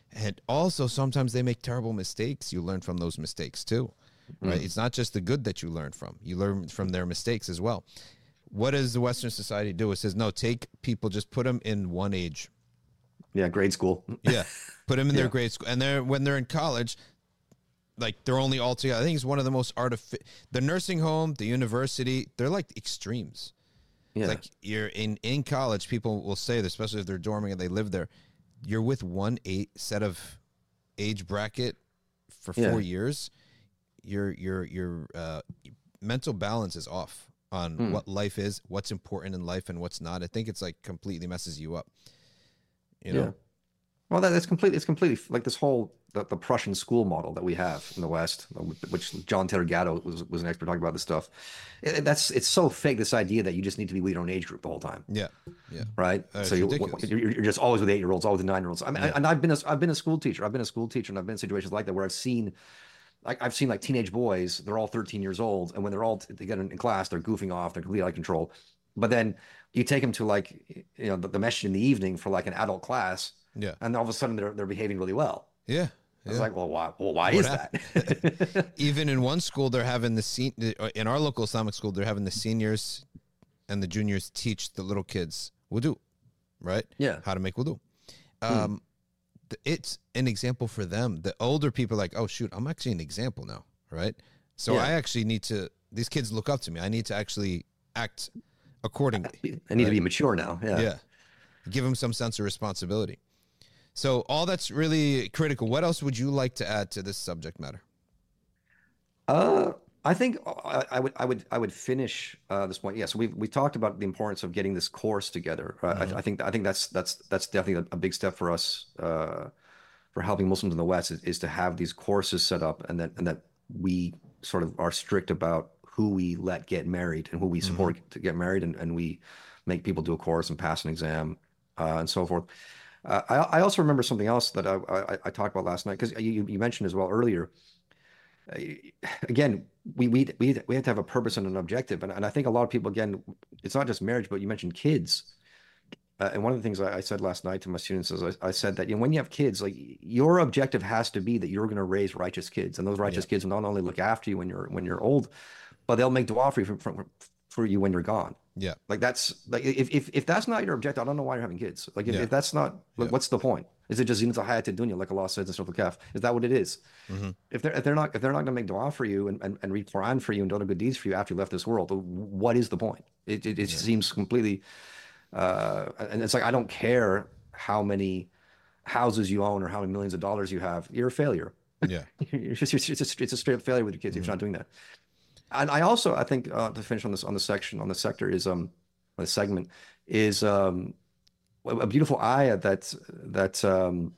Speaker 2: And also sometimes they make terrible mistakes. You learn from those mistakes too, right? Mm. It's not just the good that you learn from. You learn from their mistakes as well. What does the Western society do? It says, no, take people, just put them in one age.
Speaker 3: Yeah, grade school.
Speaker 2: Yeah, put them in their
Speaker 3: yeah.
Speaker 2: grade school. And they're when they're in college, like they're only all together. I think it's one of the most artificial, the nursing home, the university, they're like extremes. Yeah. Like you're in, in college, people will say this, especially if they're dorming and they live there. You're with one eight set of age bracket for four yeah. years. Your your your uh, mental balance is off on mm. what life is, what's important in life, and what's not. I think it's like completely messes you up. You know.
Speaker 3: Yeah. Well, that, that's completely. It's completely like this whole the, the Prussian school model that we have in the West, which John Taylor Gatto was was an expert talking about this stuff. It, that's it's so fake. This idea that you just need to be with your own age group the whole time.
Speaker 2: Yeah, yeah.
Speaker 3: Right. Uh, so you're, you're you're just always with eight year olds, always with nine year olds. I mean, yeah. and I've been a, I've been a school teacher. I've been a school teacher, and I've been in situations like that where I've seen. Like I've seen like teenage boys, they're all thirteen years old, and when they're all together in class, they're goofing off, they're completely out of control. But then you take them to like you know the, the mesh in the evening for like an adult class.
Speaker 2: Yeah.
Speaker 3: And all of a sudden they're they're behaving really well.
Speaker 2: Yeah. yeah.
Speaker 3: It's like, well, why? Well, why what is happened?
Speaker 2: that? Even in one school, they're having the sen- in our local Islamic school, they're having the seniors and the juniors teach the little kids wudu, right?
Speaker 3: Yeah.
Speaker 2: How to make wudu. Um, hmm. It's an example for them. The older people are like, oh shoot, I'm actually an example now, right? So yeah. I actually need to. These kids look up to me. I need to actually act accordingly.
Speaker 3: I need
Speaker 2: right?
Speaker 3: to be mature now. Yeah.
Speaker 2: Yeah. Give them some sense of responsibility. So all that's really critical. What else would you like to add to this subject matter?
Speaker 3: Uh, I think I, I would I would I would finish uh, this point. Yeah, so we we talked about the importance of getting this course together. Uh, mm-hmm. I, I think I think that's that's that's definitely a, a big step for us uh, for helping Muslims in the West is, is to have these courses set up, and that and that we sort of are strict about who we let get married and who we support mm-hmm. to get married, and, and we make people do a course and pass an exam uh, and so forth. Uh, I, I also remember something else that I, I, I talked about last night, because you, you mentioned as well earlier. Uh, again, we, we we we have to have a purpose and an objective, and, and I think a lot of people, again, it's not just marriage, but you mentioned kids. Uh, and one of the things I, I said last night to my students is I, I said that you know, when you have kids, like your objective has to be that you're going to raise righteous kids, and those righteous yeah. kids will not only look after you when you're when you're old, but they'll make dua for you for, for, for you when you're gone.
Speaker 2: Yeah.
Speaker 3: Like that's like, if, if, if that's not your objective, I don't know why you're having kids. Like if, yeah. if that's not, like, yeah. what's the point? Is it just zinat al-hayat ad-dunya, like Allah says in Surah Al-Kahf? Is that what it is? Mm-hmm. If they're, if they're not, if they're not going to make dua for you and, and, and read Quran for you and do other good deeds for you after you left this world, what is the point? It, it, it yeah. seems completely, uh, and it's like, I don't care how many houses you own or how many millions of dollars you have. You're a failure.
Speaker 2: Yeah.
Speaker 3: you're just, you're just, it's a straight up failure with your kids mm-hmm. if you're not doing that. And I also, I think, uh, to finish on this on the section on the sector is um, the segment is um, a beautiful ayah that that um,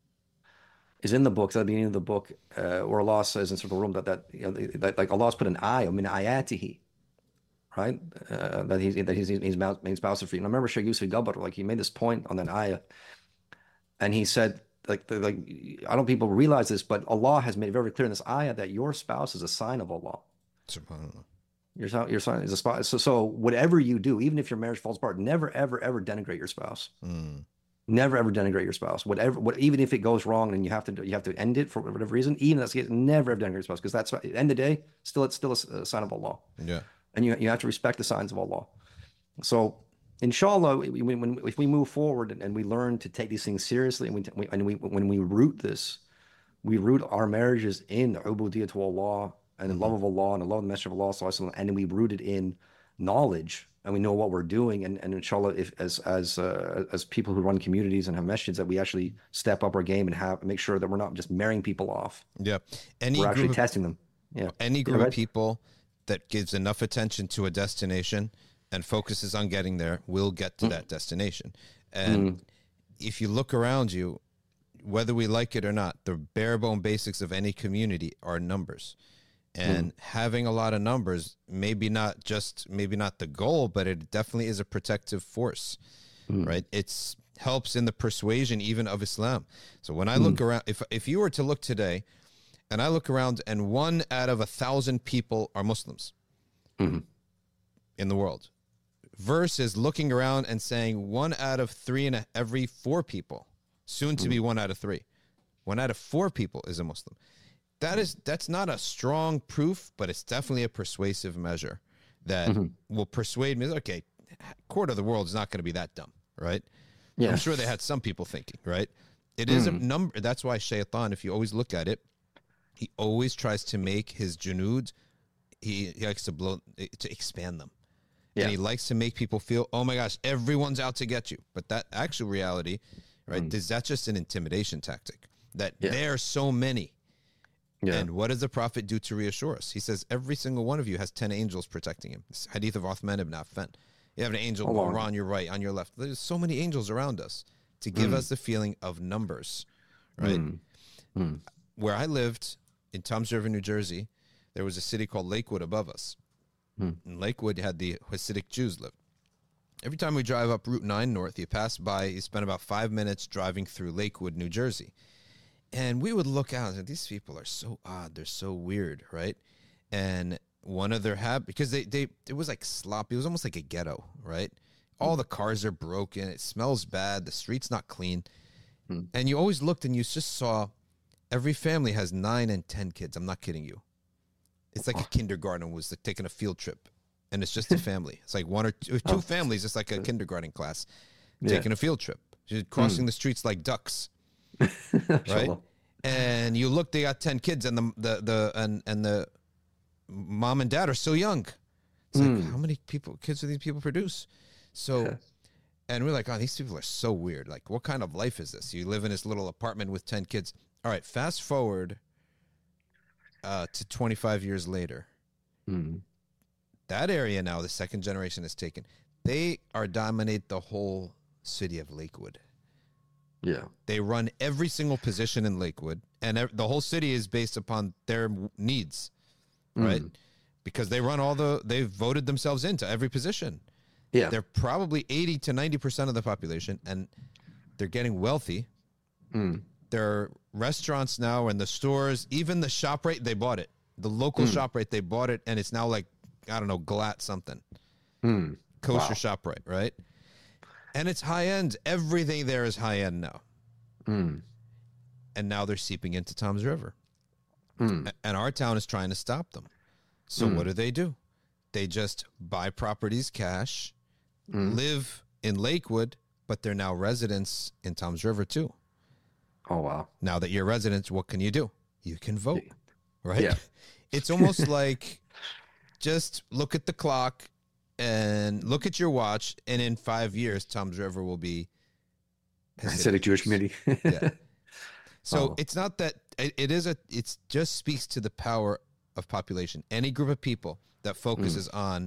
Speaker 3: is in the book, at the beginning of the book, uh, where Allah says in Surah Al-Rum that that, you know, that like Allah's put an ayah min ayatihi, right? Uh, that he's that he's he's made spouses for you. And I remember Shaykh Yusuf Gabar, like he made this point on that ayah, and he said. Like, the, like, I don't know if people realize this, but Allah has made it very clear in this ayah that your spouse is a sign of Allah.
Speaker 2: SubhanAllah.
Speaker 3: Your, your son is a spouse. So, so whatever you do, even if your marriage falls apart, never, ever, ever denigrate your spouse. Mm. Never, ever denigrate your spouse. Whatever, what, even if it goes wrong and you have to, you have to end it for whatever reason. Even that's never ever denigrate your spouse, because that's at the end of the day, still it's still a, a sign of Allah.
Speaker 2: Yeah,
Speaker 3: and you you have to respect the signs of Allah. So, inshallah, when, when if we move forward and, and we learn to take these things seriously, and we, and we when we root this, we root our marriages in ubudiyya to Allah. And the love of Allah and the love of the Messenger of Allah, and we rooted in knowledge, and we know what we're doing. And, and inshallah, if as as uh, as people who run communities and have messages, that we actually step up our game and have make sure that we're not just marrying people off.
Speaker 2: Yeah, any
Speaker 3: we're
Speaker 2: group
Speaker 3: actually
Speaker 2: of,
Speaker 3: testing them. Yeah,
Speaker 2: any group of people that gives enough attention to a destination and focuses on getting there will get to mm. that destination. And mm. if you look around you, whether we like it or not, the bare bone basics of any community are numbers. And mm. having a lot of numbers, maybe not just, maybe not the goal, but it definitely is a protective force, mm. right? It's helps in the persuasion even of Islam. So when I mm. look around, if if you were to look today, and I look around and one out of a thousand people are Muslims mm-hmm. in the world, versus looking around and saying one out of three and a, every four people, soon to mm. be one out of three, One out of four people is a Muslim. That is, that's not a strong proof, but it's definitely a persuasive measure that mm-hmm. will persuade me. Okay, a quarter of the world is not going to be that dumb, right? Yeah. I'm sure they had some people thinking, right? It is mm. a number. That's why Shaitan, if you always look at it, he always tries to make his junud, he, he likes to blow, to expand them. Yeah. And he likes to make people feel, oh my gosh, everyone's out to get you. But that actual reality, right, mm. is that just an intimidation tactic? That yeah. there are so many. Yeah. And what does the Prophet do to reassure us? He says, every single one of you has ten angels protecting him. This hadith of Uthman ibn Affan. You have an angel oh, on your right, on your left. There's so many angels around us to give mm. us the feeling of numbers, right? Mm. Mm. Where I lived in Toms River, New Jersey, there was a city called Lakewood above us. Mm. And Lakewood had the Hasidic Jews live. Every time we drive up Route nine North, you pass by, you spend about five minutes driving through Lakewood, New Jersey. And we would look out and say, these people are so odd. They're so weird, right? And one of their habits, because they, they, it was like sloppy. It was almost like a ghetto, right? All the cars are broken. It smells bad. The street's not clean. Mm. And you always looked and you just saw every family has nine and ten kids. I'm not kidding you. It's like a kindergarten was like taking a field trip. And it's just a family. It's like one or two, two families. It's like a kindergarten class yeah. taking a field trip. You're crossing mm. the streets like ducks. Right? And you look, they got ten kids, and the the, the and and the mom and dad are so young. It's mm. like, how many people kids do these people produce? So yeah. and we're like, oh, these people are so weird. Like, what kind of life is this? You live in this little apartment with ten kids. All right, fast forward uh, to twenty-five years later. Mm. That area now, the second generation is taken. They are dominate the whole city of Lakewood. Yeah, they run every single position in Lakewood, and the whole city is based upon their needs, right? Mm. Because they run all the, they've voted themselves into every position. Yeah, they're probably eighty to ninety percent of the population, and they're getting wealthy. Mm. There are restaurants now, and the stores, even the ShopRite, they bought it. The local mm. ShopRite, they bought it, and it's now like, I don't know, Glatt something, mm. kosher wow. ShopRite, right? And it's high end. Everything there is high end now. Mm. And now they're seeping into Toms River. Mm. And our town is trying to stop them. So mm. what do they do? They just buy properties cash, mm. live in Lakewood, but they're now residents in Toms River too. Oh, wow. Now that you're residents, what can you do? You can vote, right? Yeah. It's almost like just look at the clock and look at your watch, and in five years, Toms River will be
Speaker 3: Hasidic Jewish community.
Speaker 2: Yeah. So oh. it's not that it, it is a. It just speaks to the power of population. Any group of people that focuses mm. on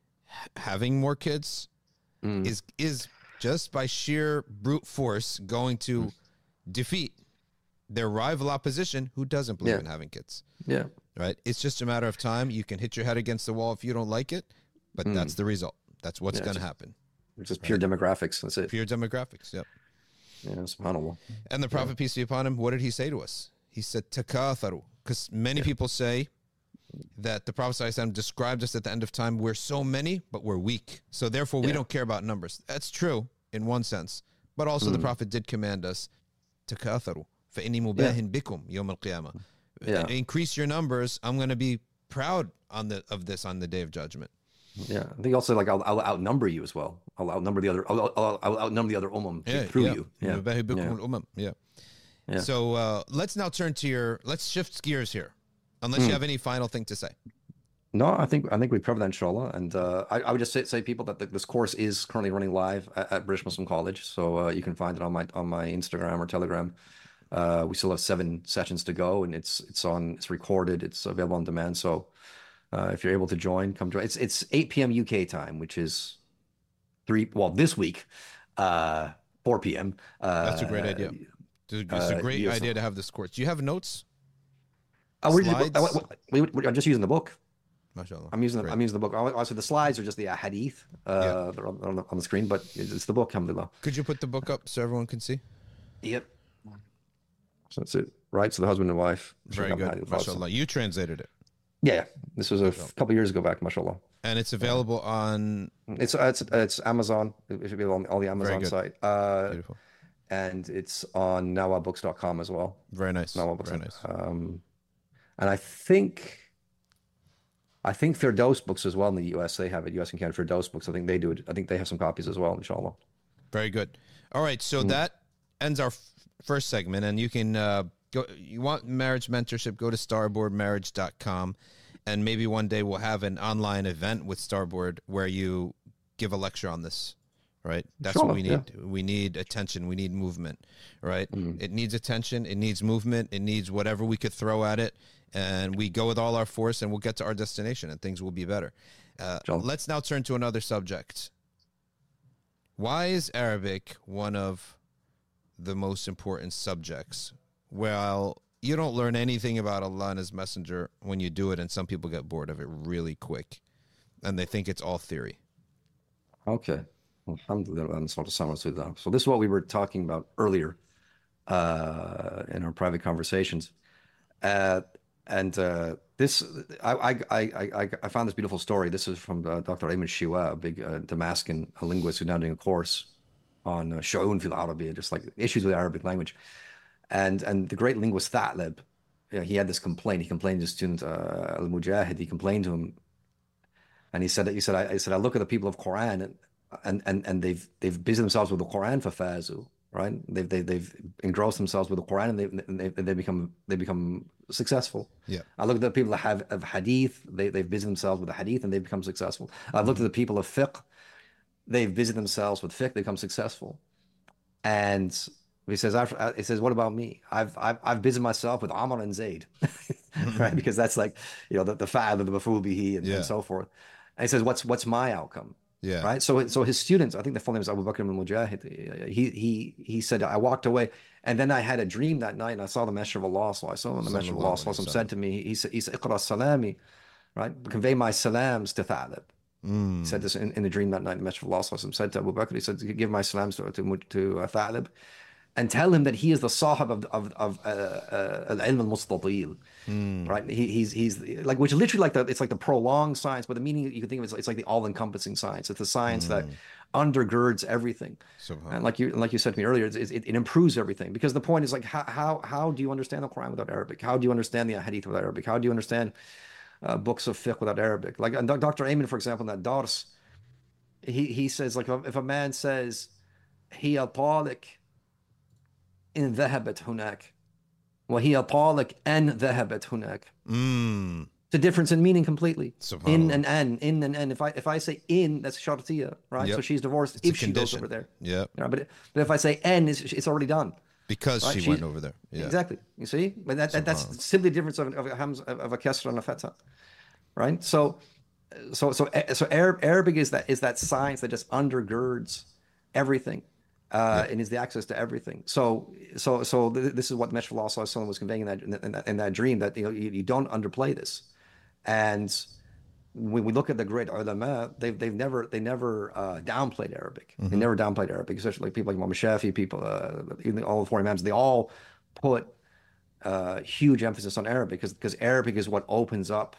Speaker 2: having more kids mm. is is just by sheer brute force going to mm. defeat their rival opposition who doesn't believe yeah. in having kids. Yeah. Right. It's just a matter of time. You can hit your head against the wall if you don't like it. But mm. that's the result. That's what's yeah, going to happen.
Speaker 3: It's just pure right? demographics. That's it.
Speaker 2: Pure demographics. Yep.
Speaker 3: Yeah, subhanAllah.
Speaker 2: And the Prophet, yeah. peace be upon him, what did he say to us? He said, takatharu. Because many yeah. people say that the Prophet ﷺ described us at the end of time, we're so many, but we're weak. So therefore, we yeah. don't care about numbers. That's true in one sense. But also mm. the Prophet did command us, takatharu. فَإِنِّي مُبَاهٍ بِكُمْ يَوْمَ الْقِيَامَةِ. Increase your numbers. I'm going to be proud on the of this on the Day of Judgment.
Speaker 3: Yeah, I think also like I'll, I'll outnumber you as well. I'll outnumber the other. I'll, I'll, I'll outnumber the other ummah yeah, through
Speaker 2: yeah.
Speaker 3: you. Yeah.
Speaker 2: Yeah. yeah. yeah. So uh, let's now turn to your. Let's shift gears here, unless mm. you have any final thing to say.
Speaker 3: No, I think I think we've covered that, inshallah. And uh, I, I would just say, say people that the, this course is currently running live at, at British Muslim College, so uh, you can find it on my on my Instagram or Telegram. Uh, we still have seven sessions to go, and it's it's on it's recorded. It's available on demand. So. Uh, if you're able to join, come join. It's it's eight p.m. U K time, which is three. Well, this week, uh, four p.m. Uh,
Speaker 2: That's a great idea. It's a great uh, idea to have this course. Do you have notes?
Speaker 3: Uh, slides? Uh, we, we, I'm just using the book.
Speaker 2: MashaAllah.
Speaker 3: I'm using the, I'm using the book. Also, the slides are just the hadith. Uh, yeah. They're on, on, the, on the screen, but it's the book. Alhamdulillah.
Speaker 2: Could you put the book up so everyone can see?
Speaker 3: Yep. So that's it, right? So the husband and wife.
Speaker 2: Very good. MashaAllah. You translated it.
Speaker 3: Yeah, this was a f- couple years ago back, mashallah.
Speaker 2: And it's available on...
Speaker 3: It's it's it's Amazon. It should be on all the Amazon site. Uh, Beautiful. and it's on nawa books dot com as well.
Speaker 2: Very nice.
Speaker 3: Nawa Books.
Speaker 2: Very nice.
Speaker 3: Um, and I think, I think Firdaus Books as well in the U S. They have it. U S and Canada, Firdaus Books. I think they do it. I think they have some copies as well, inshallah.
Speaker 2: Very good. All right. So mm. that ends our f- first segment, and you can uh, go. You want marriage mentorship? Go to starboard marriage dot com, and maybe one day we'll have an online event with Starboard where you give a lecture on this. Right. That's
Speaker 3: Inshallah,
Speaker 2: what we need.
Speaker 3: Yeah.
Speaker 2: We need attention. We need movement. Right.
Speaker 3: Mm.
Speaker 2: It needs attention. It needs movement. It needs whatever we could throw at it, and we go with all our force, and we'll get to our destination, and things will be better. Uh, let's now turn to another subject. Why is Arabic one of the most important subjects? Well, you don't learn anything about Allah and His Messenger when you do it, and some people get bored of it really quick, and they think it's all theory.
Speaker 3: Okay. Alhamdulillah. So this is what we were talking about earlier uh, in our private conversations. Uh, and uh, this, I, I, I, I found this beautiful story. This is from uh, Doctor Ayman Shiwa, a big uh, Damascus linguist who's now doing a course on uh, Shu'un fil Arabiya, just like issues with the Arabic language. And and the great linguist Tha'lab, you know, he had this complaint. He complained to his student uh, Al-Mujahid. He complained to him, and he said, he said, I, I said, I look at the people of Quran, and and and, and they've they've busied themselves with the Quran for fazu, right? They've they, they've engrossed themselves with the Quran, and they and they, they become they become successful.
Speaker 2: Yeah.
Speaker 3: I look at the people that have of hadith. They they've busied themselves with the hadith, and they've become successful. I've looked at the people of fiqh. They've busied themselves with fiqh. They become successful. And he says, after, he says, what about me? I've I've I've busied myself with Amr and Zayd, right? Because that's like, you know, the the fa'al, the maf'ul bihi, and, yeah. and so forth. And he says, what's what's my outcome?
Speaker 2: Yeah.
Speaker 3: Right. So so his students, I think the full name is Abu Bakr al-Mujahid. He he he said, I walked away, and then I had a dream that night, and I saw the Messenger of Allah. So I saw the Messenger of Allah said to me, he said, he said, Iqra salami, right? Convey my salams to Tha'lab.
Speaker 2: Mm.
Speaker 3: He said this in, in the dream that night. The Messenger of Allah said to Abu Bakr, he said, give my salams to to, to uh, Tha'lab, and tell him that he is the sahib of of of uh, uh, al-ilm al-mustatil, mm. right? He, he's he's like, which literally like the it's like the prolonged science, but the meaning you can think of it, it's like the all-encompassing science. It's the science mm. that undergirds everything, and like you like you said to me earlier, it, it, it improves everything. Because the point is like, how how how do you understand the Quran without Arabic? How do you understand the hadith without Arabic? How do you understand uh, books of fiqh without Arabic? Like and Doctor Ayman, for example, in that dars, he he says like if a man says he al-talik إن ذهبت هناك وهي طالق أن ذهبت هناك.
Speaker 2: Mm.
Speaker 3: The difference in meaning completely. In and an, in and an. If I if I say in, that's shartiyya, right? Yep. So she's divorced it's if she goes over there.
Speaker 2: Yeah.
Speaker 3: You know, but but if I say en, it's, it's already done.
Speaker 2: Because right? she, she went over there. Yeah.
Speaker 3: Exactly. You see, but that, that that's simply the difference of of a hamza, of a kasra and a fatha, right? So so so so Arab, Arabic is that is that science that just undergirds everything. Uh, yeah. And is the access to everything. So, so, so th- this is what Messenger of Allah was conveying in that, in that in that dream, that you know you, you don't underplay this. And when we look at the great ulama, they've they've never they never uh, downplayed Arabic. Mm-hmm. They never downplayed Arabic, especially like people like Imam Shafi, people, uh, even all the four imams. They all put uh, huge emphasis on Arabic because because Arabic is what opens up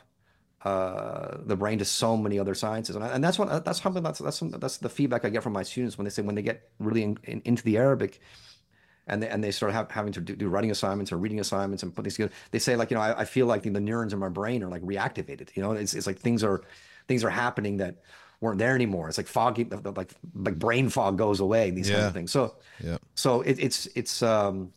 Speaker 3: uh the brain to so many other sciences, and, I, and that's what that's something that's that's that's the feedback I get from my students when they say when they get really in, in, into the Arabic, and they and they start have, having to do, do writing assignments or reading assignments and put these together. They say like you know I, I feel like the, the neurons in my brain are like reactivated. You know, it's it's like things are things are happening that weren't there anymore. It's like foggy, like like brain fog goes away. These yeah. kinds of things. So
Speaker 2: yeah.
Speaker 3: So it, it's it's um.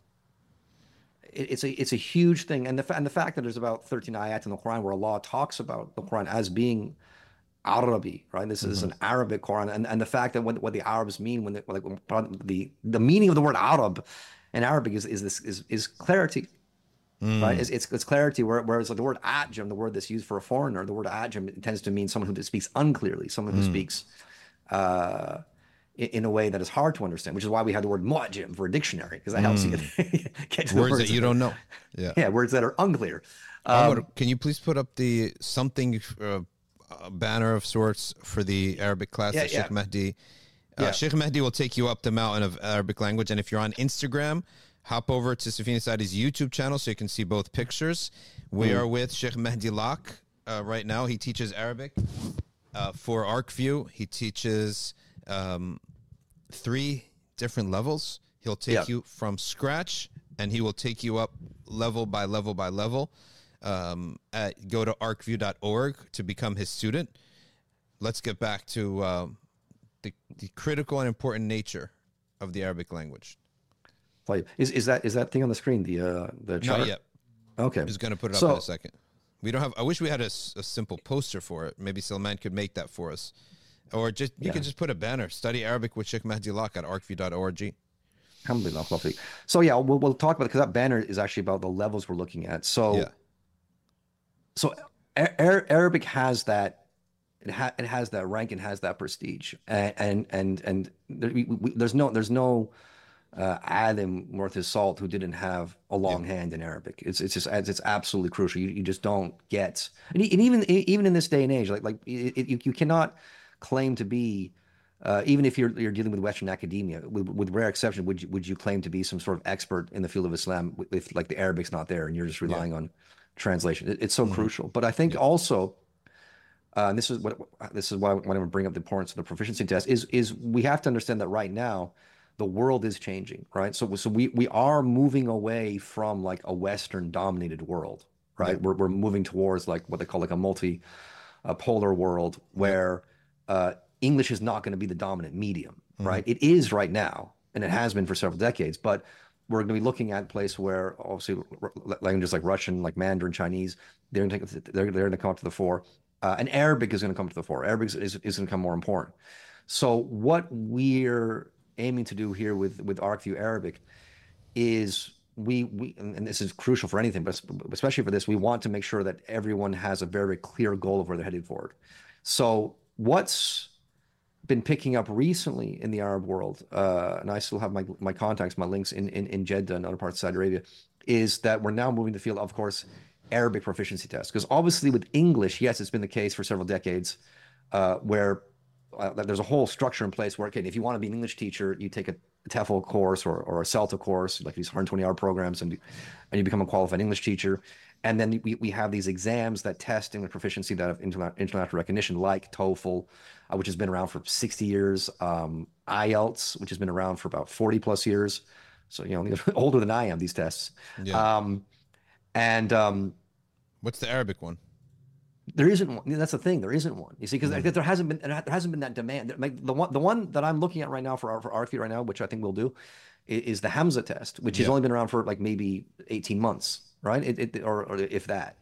Speaker 3: It's a it's a huge thing, and the and the fact that there's about thirteen ayat in the Quran where Allah talks about the Quran as being Arabi, right? This is mm-hmm. an Arabic Quran, and, and the fact that what, what the Arabs mean when they, like the the meaning of the word Arab in Arabic is is this is is clarity, mm. right? It's, it's it's clarity. Whereas like the word ajam, the word that's used for a foreigner, the word ajam it tends to mean someone who speaks unclearly, someone who mm. speaks. Uh, in a way that is hard to understand, which is why we have the word mu'jam for a dictionary, because that helps mm. you get to
Speaker 2: words,
Speaker 3: words
Speaker 2: that you don't know. Yeah,
Speaker 3: yeah, words that are unclear. Um,
Speaker 2: can you please put up the something uh, banner of sorts for the Arabic class?
Speaker 3: Yeah,
Speaker 2: that
Speaker 3: yeah.
Speaker 2: Sheikh Mahdi. Uh,
Speaker 3: yeah.
Speaker 2: Sheikh Mahdi will take you up the mountain of Arabic language, and if you're on Instagram, hop over to Safina Sadi's YouTube channel so you can see both pictures. We mm. are with Sheikh Mahdi Lak uh, right now. He teaches Arabic uh, for ArcView. He teaches. Um, three different levels. He'll take
Speaker 3: Yeah.
Speaker 2: you from scratch, and he will take you up level by level by level. Um, at, go to arcview dot org to become his student. Let's get back to uh, the, the critical and important nature of the Arabic language.
Speaker 3: Is is that is that thing on the screen? The uh, the chart?
Speaker 2: Not yet.
Speaker 3: Okay.
Speaker 2: I'm just going to put it up
Speaker 3: So-
Speaker 2: in a second. We don't have. I wish we had a, s- a simple poster for it. Maybe Salman could make that for us, or just you
Speaker 3: Yeah.
Speaker 2: could just put a banner: "Study Arabic with Sheikh Mahdi Laq" at arcview dot org.
Speaker 3: Alhamdulillah, lovely. So yeah, we'll we'll talk about it because that banner is actually about the levels we're looking at. So
Speaker 2: Yeah.
Speaker 3: so A- Ar- Arabic has that it, ha- it has that rank and has that prestige, and and and, and there, we, we, there's no there's no uh, Adam worth his salt who didn't have a long hand in Arabic. It's it's just it's absolutely crucial. You, you just don't get, and, e- and even even in this day and age, like like it, it, you you cannot claim to be. Uh, even if you're you're dealing with Western academia, with, with rare exception, would you would you claim to be some sort of expert in the field of Islam if like the Arabic's not there and you're just relying on translation? It, it's so crucial. But I think also, uh, and this is what this is why I want to bring up the importance of the proficiency test. Is is we have to understand that right now, the world is changing, right? So so we we are moving away from like a Western dominated world, right? We're we're moving towards like what they call like a multi uh, polar world where uh, English is not going to be the dominant medium, right? It is right now, and it has been for several decades, but we're going to be looking at a place where obviously r- languages like Russian, like Mandarin, Chinese, they're going to they're, they're going to come up to the fore, uh, and Arabic is going to come to the fore. Arabic is, is, is going to become more important. So what we're aiming to do here with with ArcView Arabic is we we and and this is crucial for anything, but especially for this, we want to make sure that everyone has a very clear goal of where they're headed forward. So what's been picking up recently in the Arab world, uh, and I still have my my contacts, my links in, in in Jeddah and other parts of Saudi Arabia, is that we're now moving to the field, of course, Arabic proficiency tests. Because obviously with English, yes, it's been the case for several decades, uh, where uh, there's a whole structure in place where, okay, if you want to be an English teacher, you take a TEFL course or, or a CELTA course, like these one hundred twenty hour programs, and, and you become a qualified English teacher. And then we, we have these exams that test English proficiency that have interna- international recognition, like TOEFL, uh, which has been around for sixty years, um, I E L T S, which has been around for about forty plus years. So, you know, older than I am, these tests.
Speaker 2: Yeah.
Speaker 3: Um, and um,
Speaker 2: What's the Arabic one?
Speaker 3: there isn't one. That's the thing. There isn't one. You see, because mm. there hasn't been there hasn't been that demand. Like the one the one that I'm looking at right now for our for ArcView right now, which I think we'll do, is, is the Hamza test, which yeah. has only been around for like maybe eighteen months, right? It, it or, or if that,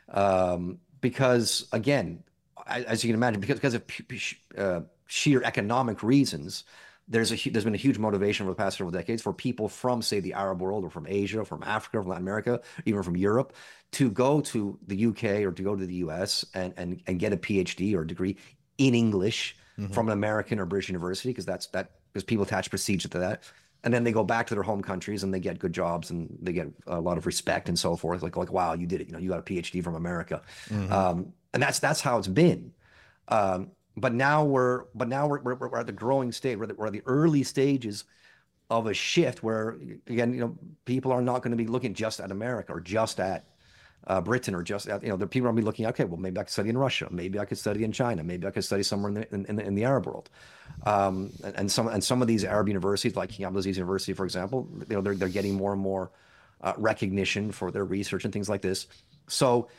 Speaker 3: um, because again, as you can imagine, because because of uh, sheer economic reasons, there's a there's been a huge motivation over the past several decades for people from, say, the Arab world or from Asia, from Africa, from Latin America, even from Europe, to go to the U K or to go to the U S and and and get a PhD or a degree in English mm-hmm. from an American or British university, because that's that because people attach prestige to that, and then they go back to their home countries and they get good jobs and they get a lot of respect and so forth. Like like wow, you did it, you know, you got a PhD from America, mm-hmm. um, and that's that's how it's been. Um, But now we're, but now we're, we're, we're at the growing stage. We're, the, we're at the early stages of a shift where, again, you know, people are not going to be looking just at America or just at uh, Britain or just at, you know, the people are going to be looking, okay, well, maybe I could study in Russia, maybe I could study in China, maybe I could study somewhere in the in, in, the, in the Arab world, um, and, and some and some of these Arab universities, like King Abdulaziz University, for example, you know, they're they're getting more and more uh, recognition for their research and things like this. So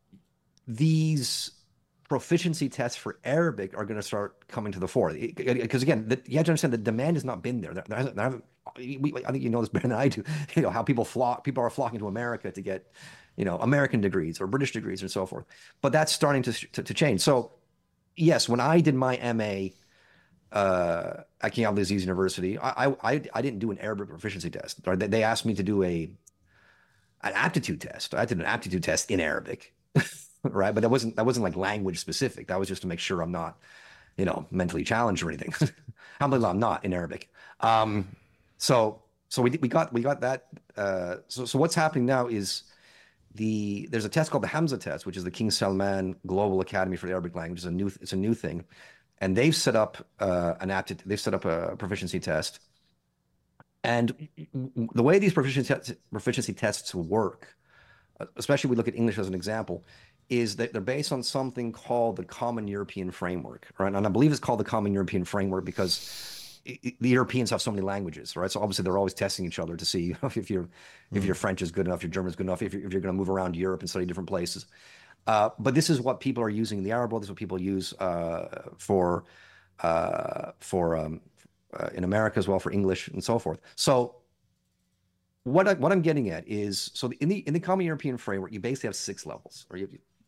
Speaker 3: these proficiency tests for Arabic are going to start coming to the fore, because again, the, you have to understand the demand has not been there. There, there hasn't, there hasn't, we, I think you know this better than I do. You know how people flock, people are flocking to America to get, you know, American degrees or British degrees and so forth. But that's starting to to, to change. So, yes, when I did my M A uh, at King Abdulaziz University, I, I I didn't do an Arabic proficiency test. They, they asked me to do a an aptitude test. I did an aptitude test in Arabic. Right, but that wasn't that wasn't like language specific. That was just to make sure I'm not, you know, mentally challenged or anything. Alhamdulillah, I'm not in Arabic. Um, so so we we got we got that. Uh, so so what's happening now is the there's a test called the Hamza test, which is the King Salman Global Academy for the Arabic Language. It's a new it's a new thing, and they've set up uh, an aptitude. They've set up a proficiency test, and the way these proficiency te- proficiency tests work, especially we look at English as an example, is that they're based on something called the Common European Framework, right? And I believe it's called the Common European Framework because it, the Europeans have so many languages, right? So obviously they're always testing each other to see if your if your French is good enough, your German is good enough, if you're, if you're going to move around Europe and study different places. Uh, but this is what people are using in the Arab world. This is what people use uh, for uh, for um, uh, in America as well, for English and so forth. So what I, what I'm getting at is, so in the in the Common European Framework, you basically have six levels. Or you,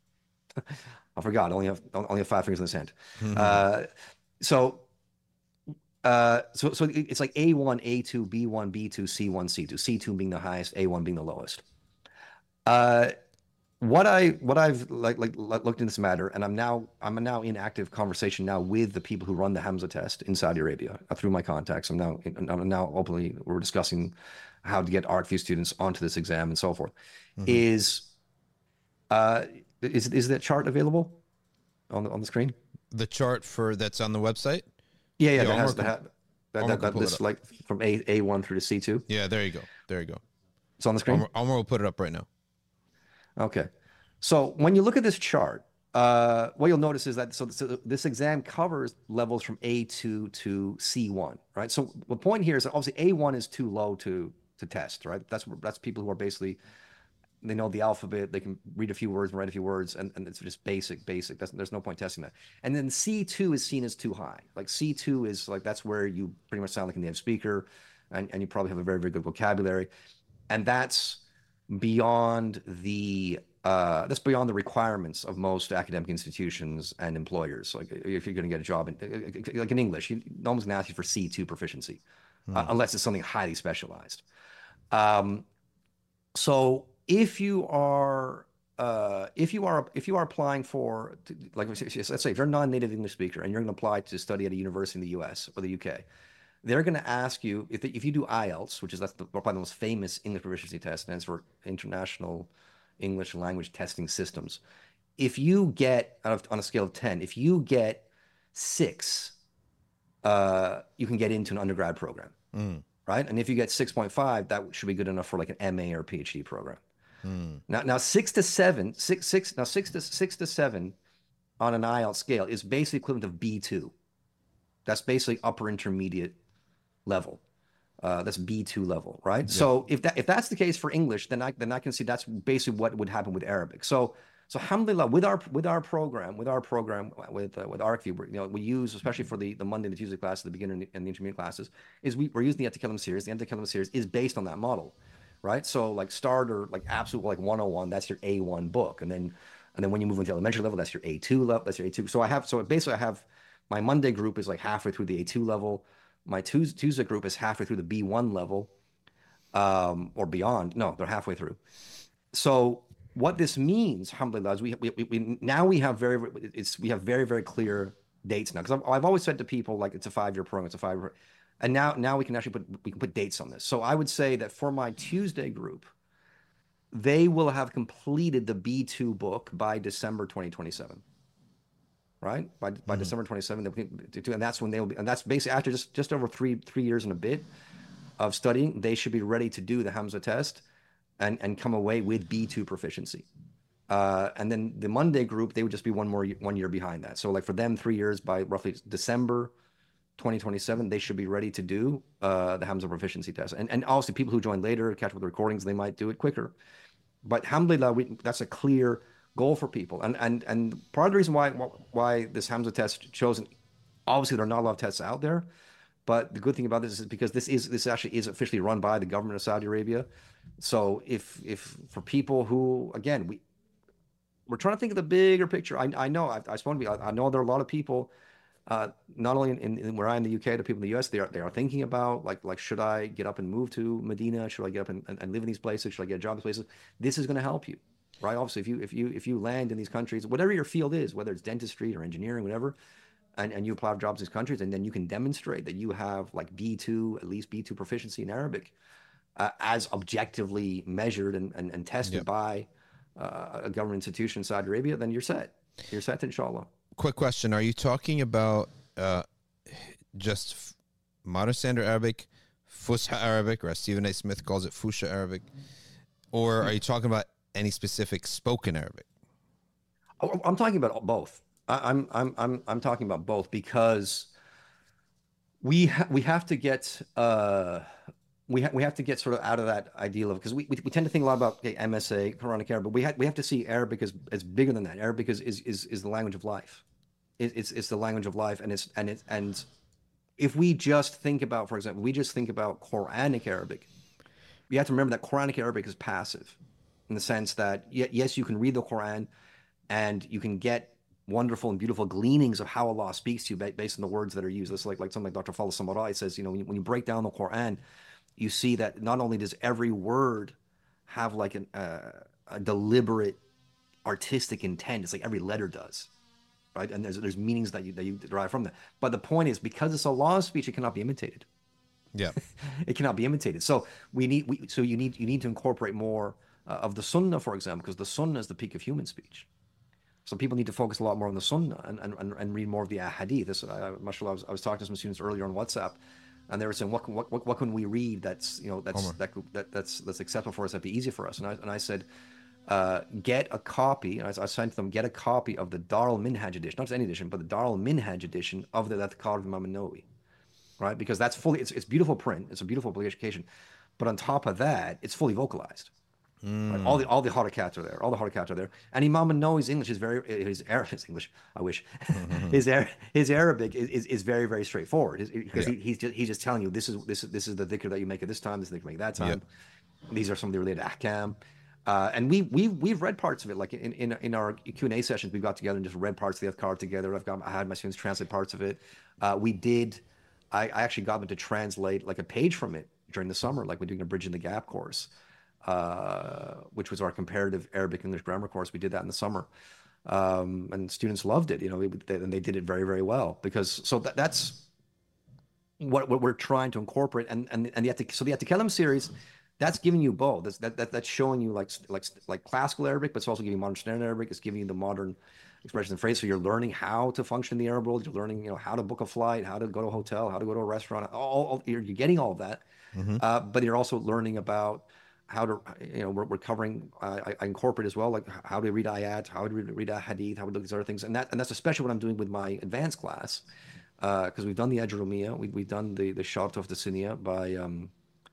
Speaker 3: I forgot, I only have only have five fingers in this hand. Mm-hmm. Uh, so. Uh, so, so it's like A one, A two, B one, B two, C one, C two. C two being the highest, A one being the lowest. Uh, what I what I've like like looked in this matter, and I'm now I'm now in active conversation now with the people who run the Hamza test in Saudi Arabia uh, through my contacts. I'm now I'm now openly we're discussing how to get ArcView students onto this exam and so forth. Mm-hmm. Is uh is is that chart available on the on the screen?
Speaker 2: The chart for that's on the website.
Speaker 3: Yeah, yeah, that has com- that, that, that, that this like from A A one through to C two.
Speaker 2: Yeah, there you go, there you go.
Speaker 3: It's on the screen.
Speaker 2: Omar, Omar will put it up right now.
Speaker 3: Okay, so when you look at this chart, uh, what you'll notice is that so, so this exam covers levels from A two to C one, right? So the point here is that obviously A one is too low to to test, right? That's that's people who are basically they know the alphabet, they can read a few words and write a few words, and, and it's just basic, basic. That's, there's no point testing that. And then C two is seen as too high. Like C two is like, that's where you pretty much sound like a native speaker, and, and you probably have a very, very good vocabulary. And that's beyond the, uh, that's beyond the requirements of most academic institutions and employers. Like if you're going to get a job, in, like in English, you, no one's going to ask you for C two proficiency, hmm. uh, unless it's something highly specialized. Um, so, If you are, uh, if you are, if you are applying for, like, let's say, if you're a non-native English speaker and you're going to apply to study at a university in the U S or the U K, they're going to ask you if, they, if you do I E L T S, which is that's the, probably the most famous English proficiency test, and it's for International English Language Testing Systems. If you get out of, on a scale of ten, if you get six, uh, you can get into an undergrad program, mm. right? And if you get six point five, that should be good enough for like an M A or PhD program. Hmm. Now, now six to seven, six, six, now six to six to seven on an I E L T S scale is basically equivalent of B two. That's basically upper intermediate level. Uh, that's B two level, right? Yeah. So if that if that's the case for English, then I then I can see that's basically what would happen with Arabic. So so alhamdulillah, with our with our program, with our program with uh, with ArcView, you know, we use, especially for the the Monday and the Tuesday classes, the beginner and the, and the intermediate classes, is we, we're using the Yatakallam series. The Yatakallam series is based on that model. Right, so like starter, like absolute, like one oh one, that's your A one book, and then, and then when you move into elementary level, that's your A two level, that's your A two. So I have, so basically I have, my Monday group is like halfway through the A two level, my Tuesday, Tuesday group is halfway through the B one level, um, or beyond. No, they're halfway through. So what this means, alhamdulillah, is we, we, we now we have very, it's we have very very clear dates now, because I've, I've always said to people, like, it's a five year program, it's a five year. And now, now we can actually put we can put dates on this. So I would say that for my Tuesday group, they will have completed the B two book by December twenty twenty-seven. Right, by by mm-hmm. December twenty-seventh, and that's when they will be. And that's basically after just just over three three years and a bit of studying, they should be ready to do the Hamza test, and and come away with B two proficiency. Uh, and then the Monday group, they would just be one more one year behind that. So like for them, three years by roughly December twenty twenty-seven, they should be ready to do uh, the Hamza proficiency test. And and also people who join later, catch up with the recordings, they might do it quicker. But alhamdulillah, we, that's a clear goal for people. And and and part of the reason why why this Hamza test chosen, obviously there are not a lot of tests out there, but the good thing about this is because this is this actually is officially run by the government of Saudi Arabia. So if if for people who, again, we we're trying to think of the bigger picture. I I know I've, I've spoken to, I know there are a lot of people. Uh, not only in, in, in where I am in the U K, the people in the U S, they are they are thinking about like like should I get up and move to Medina? Should I get up and, and, and live in these places? Should I get a job in these places? This is going to help you, right? Obviously, if you if you if you land in these countries, whatever your field is, whether it's dentistry or engineering, whatever, and, and you apply for jobs in these countries, and then you can demonstrate that you have like B two, at least B two proficiency in Arabic, uh, as objectively measured and and, and tested yep. by uh, a government institution in Saudi Arabia, then you're set. You're set, inshallah.
Speaker 2: Quick question. Are you talking about uh, just modern standard Arabic, Fusha Arabic, or as Stephen A. Smith calls it, Fusha Arabic? Or are you talking about any specific spoken Arabic?
Speaker 3: Oh, I'm talking about both. I, I'm, I'm, I'm, I'm talking about both because we ha we have to get uh we ha we have to get sort of out of that ideal of because we, we we tend to think a lot about okay, M S A Quranic Arabic, but we have we have to see Arabic as as bigger than that. Arabic is is is, is the language of life. It, it's it's the language of life, and it's and it's and if we just think about, for example, we just think about Quranic Arabic, you have to remember that Quranic Arabic is passive, in the sense that yes, you can read the Quran, and you can get wonderful and beautiful gleanings of how Allah speaks to you based on the words that are used. It's like like something like Doctor Fadl Samarai says, you know, when you, when you break down the Quran, you see that not only does every word have like an, uh, a deliberate artistic intent, it's like every letter does, right? And there's there's meanings that you that you derive from that. But the point is, because it's Allah's speech, it cannot be imitated.
Speaker 2: Yeah,
Speaker 3: it cannot be imitated. So we need we so you need you need to incorporate more uh, of the Sunnah, for example, because the Sunnah is the peak of human speech. So people need to focus a lot more on the Sunnah and and, and read more of the Ahadith. This, uh, mashallah, I was, I was talking to some students earlier on WhatsApp, and they were saying, what what what, what can we read that's you know that's that, that that's that's acceptable for us, that'd be easy for us. And I and I said, uh, get a copy. And I, I signed to them, get a copy of the Dar al Minhaj edition, not just any edition, but the Dar al Minhaj edition of the Adhkar of Imam Nawawi, right? Because that's fully it's it's beautiful print, it's a beautiful publication, but on top of that, it's fully vocalized. Mm. Right? All the all the harakats are there. All the harakats are there. And Imam Nawawi's English is very his Arabic his English. I wish mm-hmm. his his Arabic is, is, is very very straightforward. His, because yeah. he, he's just he's just telling you this is this is this is the dhikr that you make at this time. This is the dhikr you make at that time. Yeah. These are some of the related ahkam. Uh, and we we we've read parts of it. Like in in in our Q and A sessions, we got together and just read parts of the Adhkar together. I've got I had my students translate parts of it. Uh, we did. I, I actually got them to translate like a page from it during the summer, like we're doing a Bridging the Gap course. Uh, which was our comparative Arabic English grammar course. We did that in the summer, um, and students loved it. You know, they, and they did it very, very well because so that, that's what, what we're trying to incorporate. And and and the so the At-Takallam series, that's giving you both. That's that, that that's showing you like like like classical Arabic, but it's also giving you modern standard Arabic. It's giving you the modern expressions and phrases. So you're learning how to function in the Arab world. You're learning, you know, how to book a flight, how to go to a hotel, how to go to a restaurant. All, all you're, you're getting all of that, mm-hmm. uh, but you're also learning about how to, you know, we're, we're covering, uh, I, I incorporate as well, like how to read ayat, how to read, read a hadith, how to look at these other things. And that, and that's especially what I'm doing with my advanced class, because uh, we've done the Ajrumiyya, we, we've done the, the Sharh of the Siniyya by, um,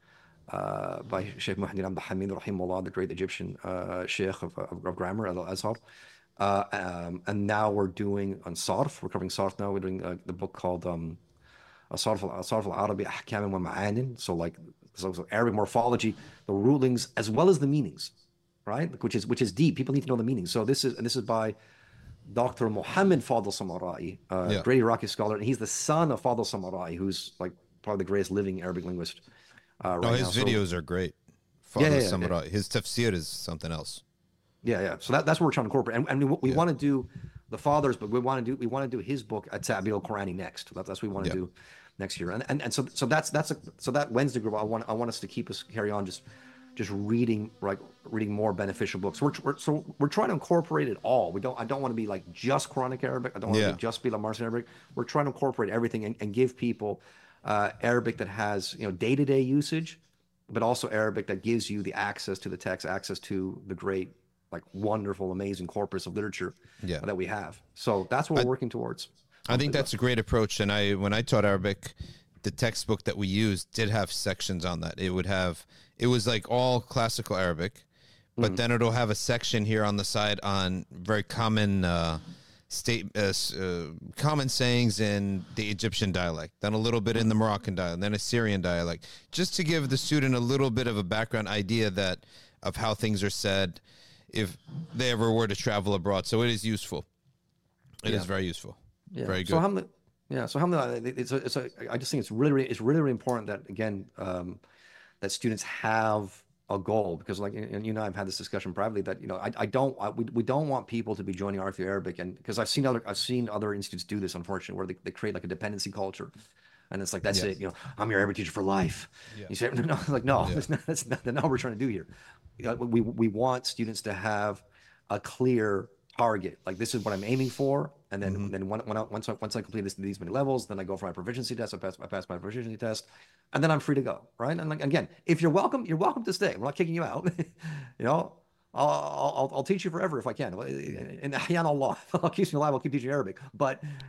Speaker 3: uh, by Sheikh Muhyiddin Abd al-Hamid, rahimahullah, the great Egyptian uh, Sheikh of, of, of grammar, Al-Azhar. Uh, um, and now we're doing on Sarf, we're covering Sarf now, we're doing uh, the book called um, Sarf al-Arabi Ahkam wa Ma'anin, so like, So, so Arabic morphology, the rulings as well as the meanings, right? Which is which is deep. People need to know the meanings. So this is and this is by Doctor Muhammad Fadl Samarai, uh, yeah. great Iraqi scholar, and he's the son of Fadl Samarai, who's like probably the greatest living Arabic linguist. Uh, right
Speaker 2: oh, his
Speaker 3: now.
Speaker 2: videos
Speaker 3: so,
Speaker 2: are great. Fadl
Speaker 3: yeah, yeah,
Speaker 2: Samarai.
Speaker 3: Yeah.
Speaker 2: His tafsir is something else.
Speaker 3: Yeah, yeah. So that, that's what we're trying to incorporate, and, and we, we yeah. want to do the fathers, but we want to do we want to do his book at Ta'bir al-Qurani next. That, that's what we want to
Speaker 2: yeah.
Speaker 3: do next year, and and, and so so that's that's a, so that Wednesday group. I want I want us to keep us carry on just just reading like reading more beneficial books. We're, we're so we're trying to incorporate it all. We don't I don't want to be like just Quranic Arabic. I don't want yeah. to be just be like Martian Arabic. We're trying to incorporate everything and, and give people uh, Arabic that has you know day to day usage, but also Arabic that gives you the access to the text, access to the great like wonderful amazing corpus of literature yeah. that we have. So that's what we're I, working towards.
Speaker 2: I think that's a great approach. And I, when I taught Arabic, the textbook that we used did have sections on that. It would have, it was like all classical Arabic, but mm-hmm. then it'll have a section here on the side on very common uh, state, uh, uh, common sayings in the Egyptian dialect, then a little bit in the Moroccan dialect, then a Syrian dialect, just to give the student a little bit of a background idea that of how things are said if they ever were to travel abroad. So it is useful. It yeah. is very useful.
Speaker 3: Yeah.
Speaker 2: Very good.
Speaker 3: So how yeah. So how it's a, it's a, I just think it's really, really it's really, really important that again um, that students have a goal, because like and you and I have had this discussion privately that you know I, I don't I, we, we don't want people to be joining R F U Arabic, and because I've seen other I've seen other institutes do this, unfortunately, where they, they create like a dependency culture. And it's like, that's yeah. it, you know, I'm your Arabic teacher for life. Yeah. You say, no, no, like, no, yeah. that's, not, that's not that's not what we're trying to do here. You know, we, we want students to have a clear target. Like, this is what I'm aiming for. And then, mm-hmm. then when, when I, once, I, once I complete this, these many levels, then I go for my proficiency test. I pass, I pass my proficiency test. And then I'm free to go, right? And like, again, if you're welcome, you're welcome to stay. We're not kicking you out. You know, I'll, I'll, I'll teach you forever if I can. In Ahyan Allah, I'll keep you alive. I'll keep teaching Arabic. But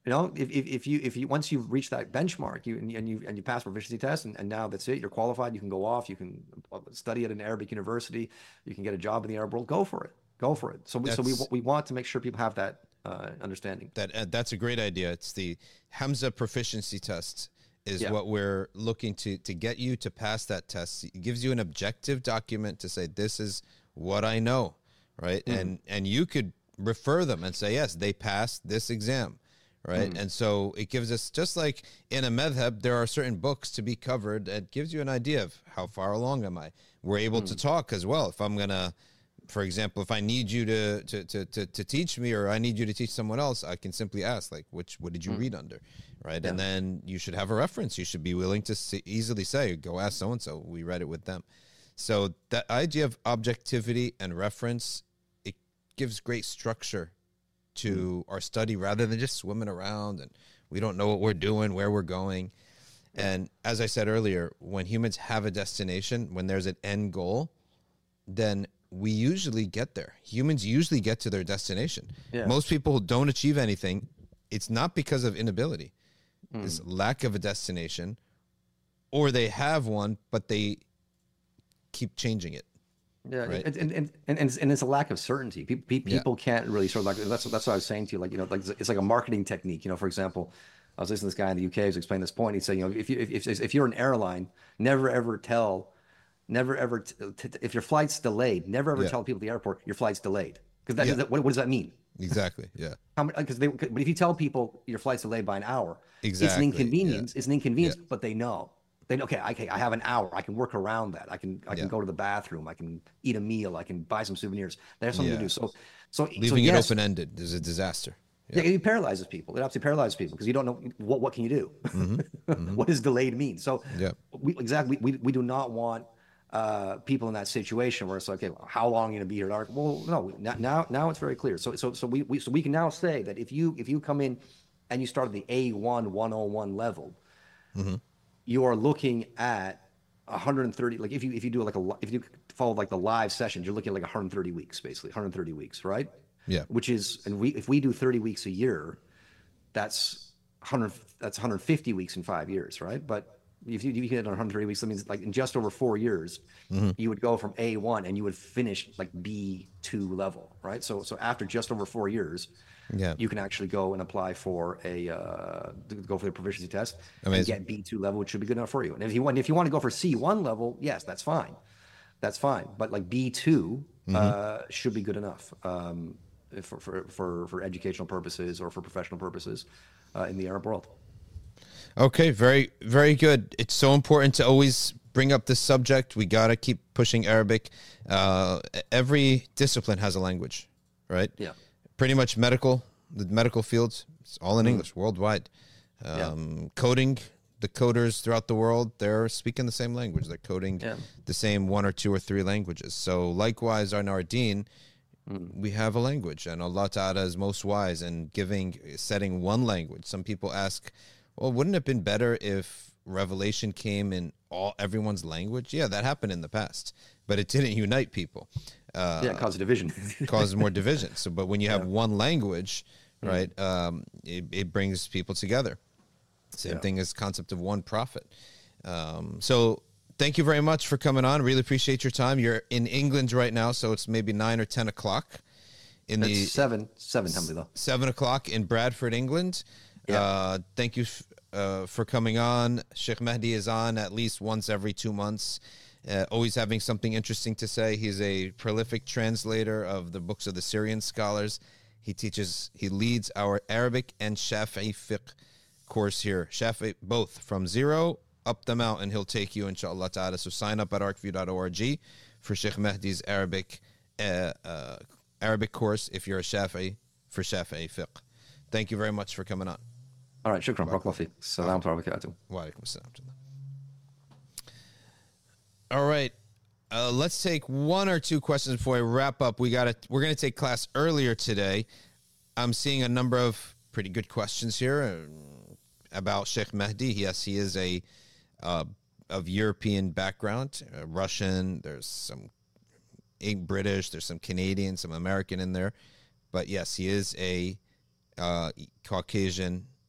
Speaker 3: You know, if, if, if you if you once you've reached that benchmark, you and you and you, and you pass proficiency test, and, and now that's it, you're qualified. You can go off. You can study at an Arabic university. You can get a job in the Arab world. Go for it. Go for it. So we, so we we want to make sure people have that uh, understanding.
Speaker 2: That uh, that's a great idea. It's the Hamza proficiency test is yeah. what we're looking to to get you to pass that test. It gives you an objective document to say this is what I know, right? Mm. And and you could refer them and say yes, they passed this exam. Right. Mm. And so it gives us, just like in a madhab, there are certain books to be covered. It gives you an idea of how far along am I. We're able mm. to talk as well. If I'm going to, for example, if I need you to, to, to, to, to teach me, or I need you to teach someone else, I can simply ask, like, which, what did you mm. read under? Right. Yeah. And then you should have a reference. You should be willing to see, easily say, go ask so-and-so. We read it with them. So that idea of objectivity and reference, it gives great structure to our study, rather than just swimming around and we don't know what we're doing, where we're going. And as I said earlier, when humans have a destination, when there's an end goal, then we usually get there. Humans usually get to their destination. Yeah. Most people who don't achieve anything, it's not because of inability. Mm. It's lack of a destination, or they have one, but they keep changing it.
Speaker 3: Yeah,
Speaker 2: right.
Speaker 3: and, and, and, and, it's, and it's a lack of certainty. People, people yeah. can't really sort of like, that's, that's what I was saying to you, like, you know, like it's like a marketing technique. You know, for example, I was listening to this guy in the U K who's explaining this point. He said, you know, if you, if, if, if you're an airline, never ever tell, never ever, t- t- if your flight's delayed, never ever yeah. tell people at the airport your flight's delayed. Because that, yeah. what, what does that mean?
Speaker 2: Exactly. Yeah.
Speaker 3: How many, because they, but if you tell people your flight's delayed by an hour,
Speaker 2: exactly.
Speaker 3: it's an inconvenience. Yeah. It's an inconvenience, yeah. but they know. They know, okay, okay, I have an hour. I can work around that. I can, I can yeah. go to the bathroom. I can eat a meal. I can buy some souvenirs. They have something yeah. to do. So, so
Speaker 2: leaving
Speaker 3: so,
Speaker 2: it
Speaker 3: yes,
Speaker 2: open-ended is a disaster.
Speaker 3: Yeah. yeah, it paralyzes people. It absolutely paralyzes people because you don't know what what can you do. Mm-hmm. Mm-hmm. What does delayed mean? So, yeah, we exactly we we do not want uh, people in that situation where it's like, okay, well, how long are you going to be here? Well, no, now now it's very clear. So so so we, we so we can now say that if you if you come in and you start at the A one one oh one level. Mm-hmm. You are looking at one hundred thirty, like if you if you do like a if you follow like the live sessions, you're looking at like one hundred thirty weeks, basically one hundred thirty weeks, right?
Speaker 2: Yeah.
Speaker 3: Which is, and we if we do thirty weeks a year, that's one hundred that's one hundred fifty weeks in five years, right? But if you, you get it on one hundred thirty weeks, that means like in just over four years, mm-hmm. you would go from A one and you would finish like B two level, right? So so after just over four years, yeah, you can actually go and apply for a uh, go for the proficiency test Amazing. And get B two level, which should be good enough for you. And if you want, if you want to go for C one level, yes, that's fine, that's fine. But like B two mm-hmm. uh, should be good enough um, for, for for for educational purposes or for professional purposes uh, in the Arab world.
Speaker 2: Okay, very very good. It's so important to always bring up this subject. We gotta keep pushing Arabic. Uh, every discipline has a language, right?
Speaker 3: Yeah.
Speaker 2: Pretty much medical, the medical fields, it's all in mm. English worldwide. Um, yeah. Coding, the coders throughout the world, they're speaking the same language. They're coding yeah. the same one or two or three languages. So likewise, on our deen, mm. we have a language, and Allah Ta'ala is most wise in giving, setting one language. Some people ask, well, wouldn't it have been better if revelation came in all everyone's language? Yeah, that happened in the past, but it didn't unite people. Uh,
Speaker 3: yeah, it caused division.
Speaker 2: causes more division. So, but when you have yeah. one language, right, mm. um, it, it brings people together. Same yeah. thing as concept of one prophet. Um, so thank you very much for coming on. Really appreciate your time. You're in England right now, so it's maybe nine or ten o'clock. In
Speaker 3: it's
Speaker 2: the
Speaker 3: seven, seven, alhamdulillah.
Speaker 2: Seven o'clock in Bradford, England. Yeah. Uh, thank you f- uh, for coming on. Sheikh Mahdi is on at least once every two months. Uh, always having something interesting to say. He's a prolific translator of the books of the Syrian scholars. He teaches, he leads our Arabic and Shafi'i fiqh course here. Shafi'i, both from zero up the mountain, he'll take you, inshallah ta'ala. So sign up at arcview dot org for Sheikh Mahdi's Arabic uh, uh, Arabic course if you're a Shafi'i, for Shafi'i fiqh. Thank you very much for coming on.
Speaker 3: All right, shukran. Barakallahu feek. Assalamu alaikum.
Speaker 2: Wa alaikum assalam. All right, uh, let's take one or two questions before I wrap up. We got to. We're going to take class earlier today. I'm seeing a number of pretty good questions here uh, about Sheikh Mahdi. Yes, he is a uh, of European background, uh, Russian. There's some British. There's some Canadian, some American in there, but yes, he is a uh, Caucasian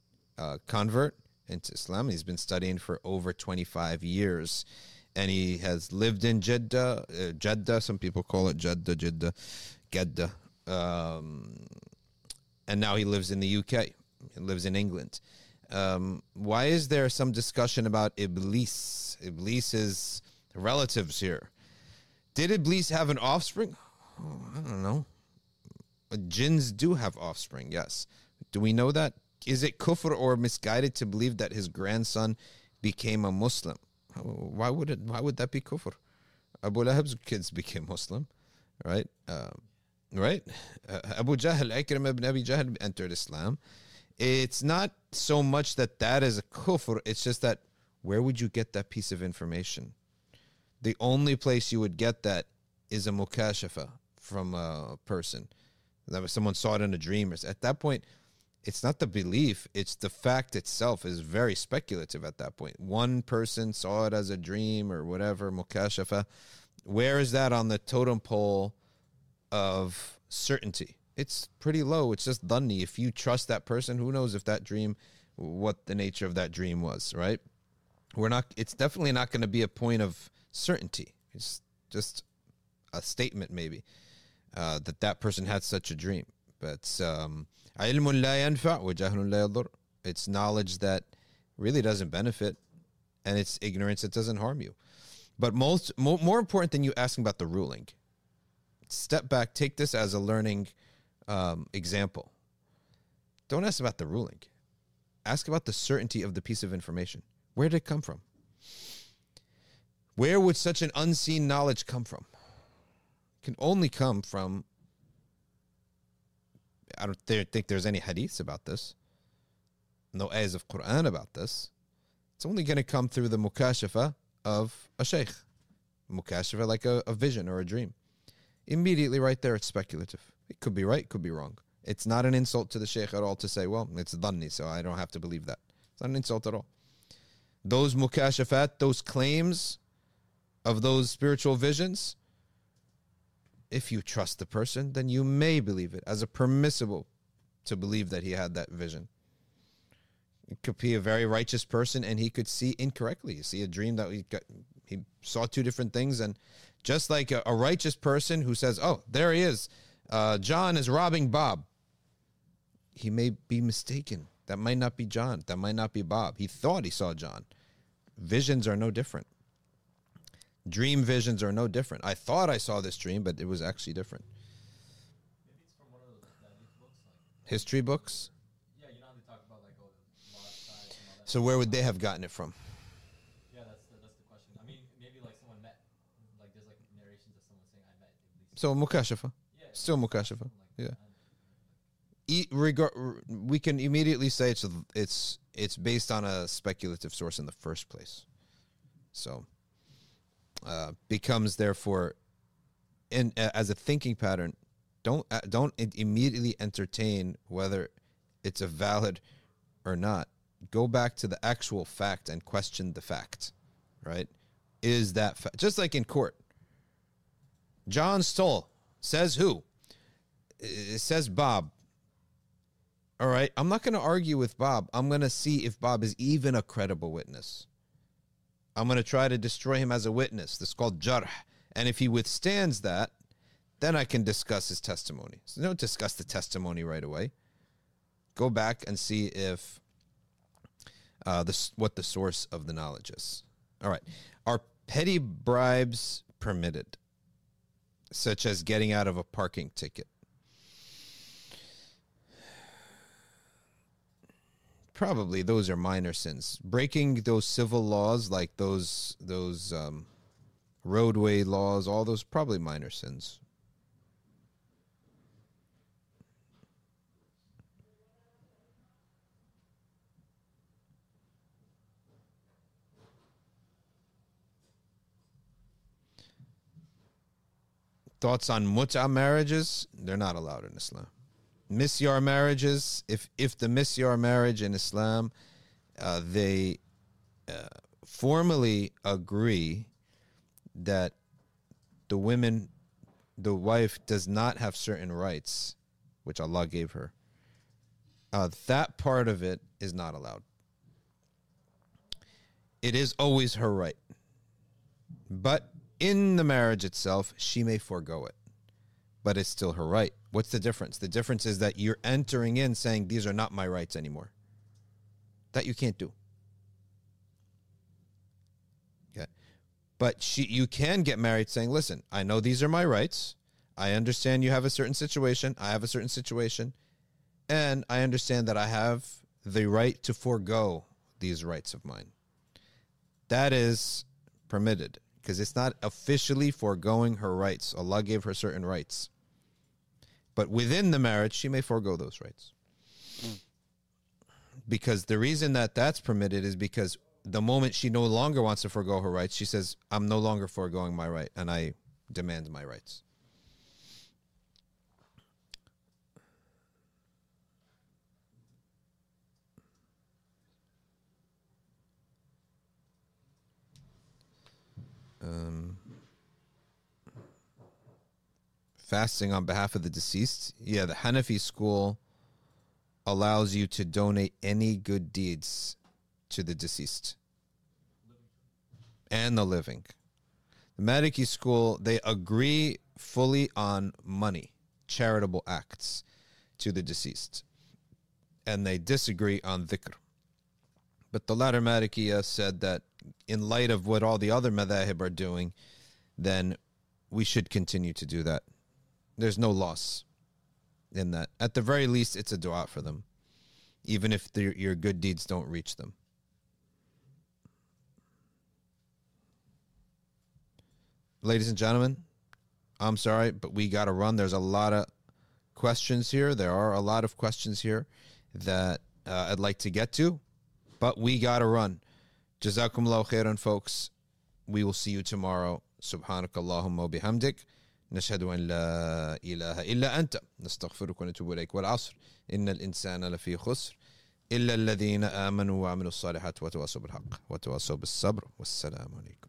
Speaker 2: uh, convert into Islam. He's been studying for over twenty-five years. And he has lived in Jeddah, uh, Jeddah, some people call it Jeddah, Jeddah, Jeddah. Um, and now he lives in the U K. He lives in England. Um, why is there some discussion about Iblis? Iblis's relatives here. Did Iblis have an offspring? Oh, I don't know. Jinns do have offspring, yes. Do we know that? Is it kufr or misguided to believe that his grandson became a Muslim? Why would it? Why would that be kufr? Abu Lahab's kids became Muslim, right? Um, right? Uh, Abu Jahl, Ikram ibn Abi Jahl entered Islam. It's not so much that that is a kufr. It's just that where would you get that piece of information? The only place you would get that is a mukashafa from a person. That someone saw it in a dream. At that point, it's not the belief, it's the fact itself is very speculative at that point. One person saw it as a dream or whatever, mukashafa. Where is that on the totem pole of certainty? It's pretty low. It's just dhanni. If you trust that person, who knows if that dream, what the nature of that dream was, right? We're not, it's definitely not going to be a point of certainty. It's just a statement maybe uh, that that person had such a dream. But um, it's knowledge that really doesn't benefit, and it's ignorance that doesn't harm you. But most more, more important than you asking about the ruling, step back, take this as a learning um, example. Don't ask about the ruling. Ask about the certainty of the piece of information. Where did it come from? Where would such an unseen knowledge come from? It can only come from, I don't think there's any hadiths about this. No ayahs of Quran about this. It's only going to come through the mukashafa of a sheikh. Mukashafa, like a, a vision or a dream. Immediately right there, it's speculative. It could be right, it could be wrong. It's not an insult to the sheikh at all to say, well, it's dhanni, so I don't have to believe that. It's not an insult at all. Those mukashafat, those claims of those spiritual visions, if you trust the person, then you may believe it as a permissible to believe that he had that vision. It could be a very righteous person and he could see incorrectly. You see a dream that he got, he saw two different things, and just like a, a righteous person who says, oh, there he is, uh, John is robbing Bob. He may be mistaken. That might not be John. That might not be Bob. He thought he saw John. Visions are no different. Dream visions are no different. I thought I saw this dream, but it was actually different.
Speaker 4: Maybe it's from one of those uh, books, like
Speaker 2: history books.
Speaker 4: Yeah, you know how they talk about like oh, the lost tribes and all that.
Speaker 2: So where would they have gotten it from?
Speaker 4: Yeah, that's the, that's the question. I mean, maybe like someone met, like there's like narrations of someone saying I met Iblis.
Speaker 2: So mukashafa,
Speaker 4: Yeah,
Speaker 2: still mukashafa.
Speaker 4: like
Speaker 2: Yeah.
Speaker 4: that.
Speaker 2: E- regard, we can immediately say it's it's it's based on a speculative source in the first place. So. Uh, becomes therefore, in uh, as a thinking pattern, don't uh, don't immediately entertain whether it's a valid or not. Go back to the actual fact and question the fact, right? Is that fa- just like in court? John stole. Says who? It says Bob. All right, I'm not going to argue with Bob. I'm going to see if Bob is even a credible witness. I'm going to try to destroy him as a witness. This is called jarh. And if he withstands that, then I can discuss his testimony. So don't discuss the testimony right away. Go back and see if uh, this, what the source of the knowledge is. All right. Are petty bribes permitted, such as getting out of a parking ticket? Probably those are minor sins. Breaking those civil laws, like those those um, roadway laws, all those probably minor sins. Thoughts on mut'a marriages? They're not allowed in Islam. Misyar marriages, if if the misyar marriage in Islam, uh, they uh, formally agree that the women, the wife does not have certain rights, which Allah gave her, uh, that part of it is not allowed. It is always her right. But in the marriage itself, she may forego it. But it's still her right. What's the difference? The difference is that you're entering in saying, these are not my rights anymore. That you can't do. Okay. But she, you can get married saying, listen, I know these are my rights. I understand you have a certain situation. I have a certain situation. And I understand that I have the right to forego these rights of mine. That is permitted because it's not officially foregoing her rights. Allah gave her certain rights. But within the marriage, she may forego those rights. Mm. Because the reason that that's permitted is because the moment she no longer wants to forego her rights, she says, I'm no longer foregoing my right, and I demand my rights. Um, fasting on behalf of the deceased. Yeah, the Hanafi school allows you to donate any good deeds to the deceased and the living. The Maliki school, they agree fully on money, charitable acts to the deceased. And they disagree on dhikr. But the latter Malikiya said that in light of what all the other madhahib are doing, then we should continue to do that. There's no loss in that. At the very least, it's a dua for them, even if your good deeds don't reach them. Ladies and gentlemen, I'm sorry, but we got to run. There's a lot of questions here. There are a lot of questions here that uh, I'd like to get to, but we got to run. Jazakumullahu khairan, folks. We will see you tomorrow. Subhanakallahumma bihamdik. نشهد أن لا إله إلا أنت نستغفرك ونتوب إليك والعصر إن الإنسان لفي خسر إلا الذين آمنوا وعملوا الصالحات وتواصوا بالحق وتواصوا بالصبر والسلام عليكم.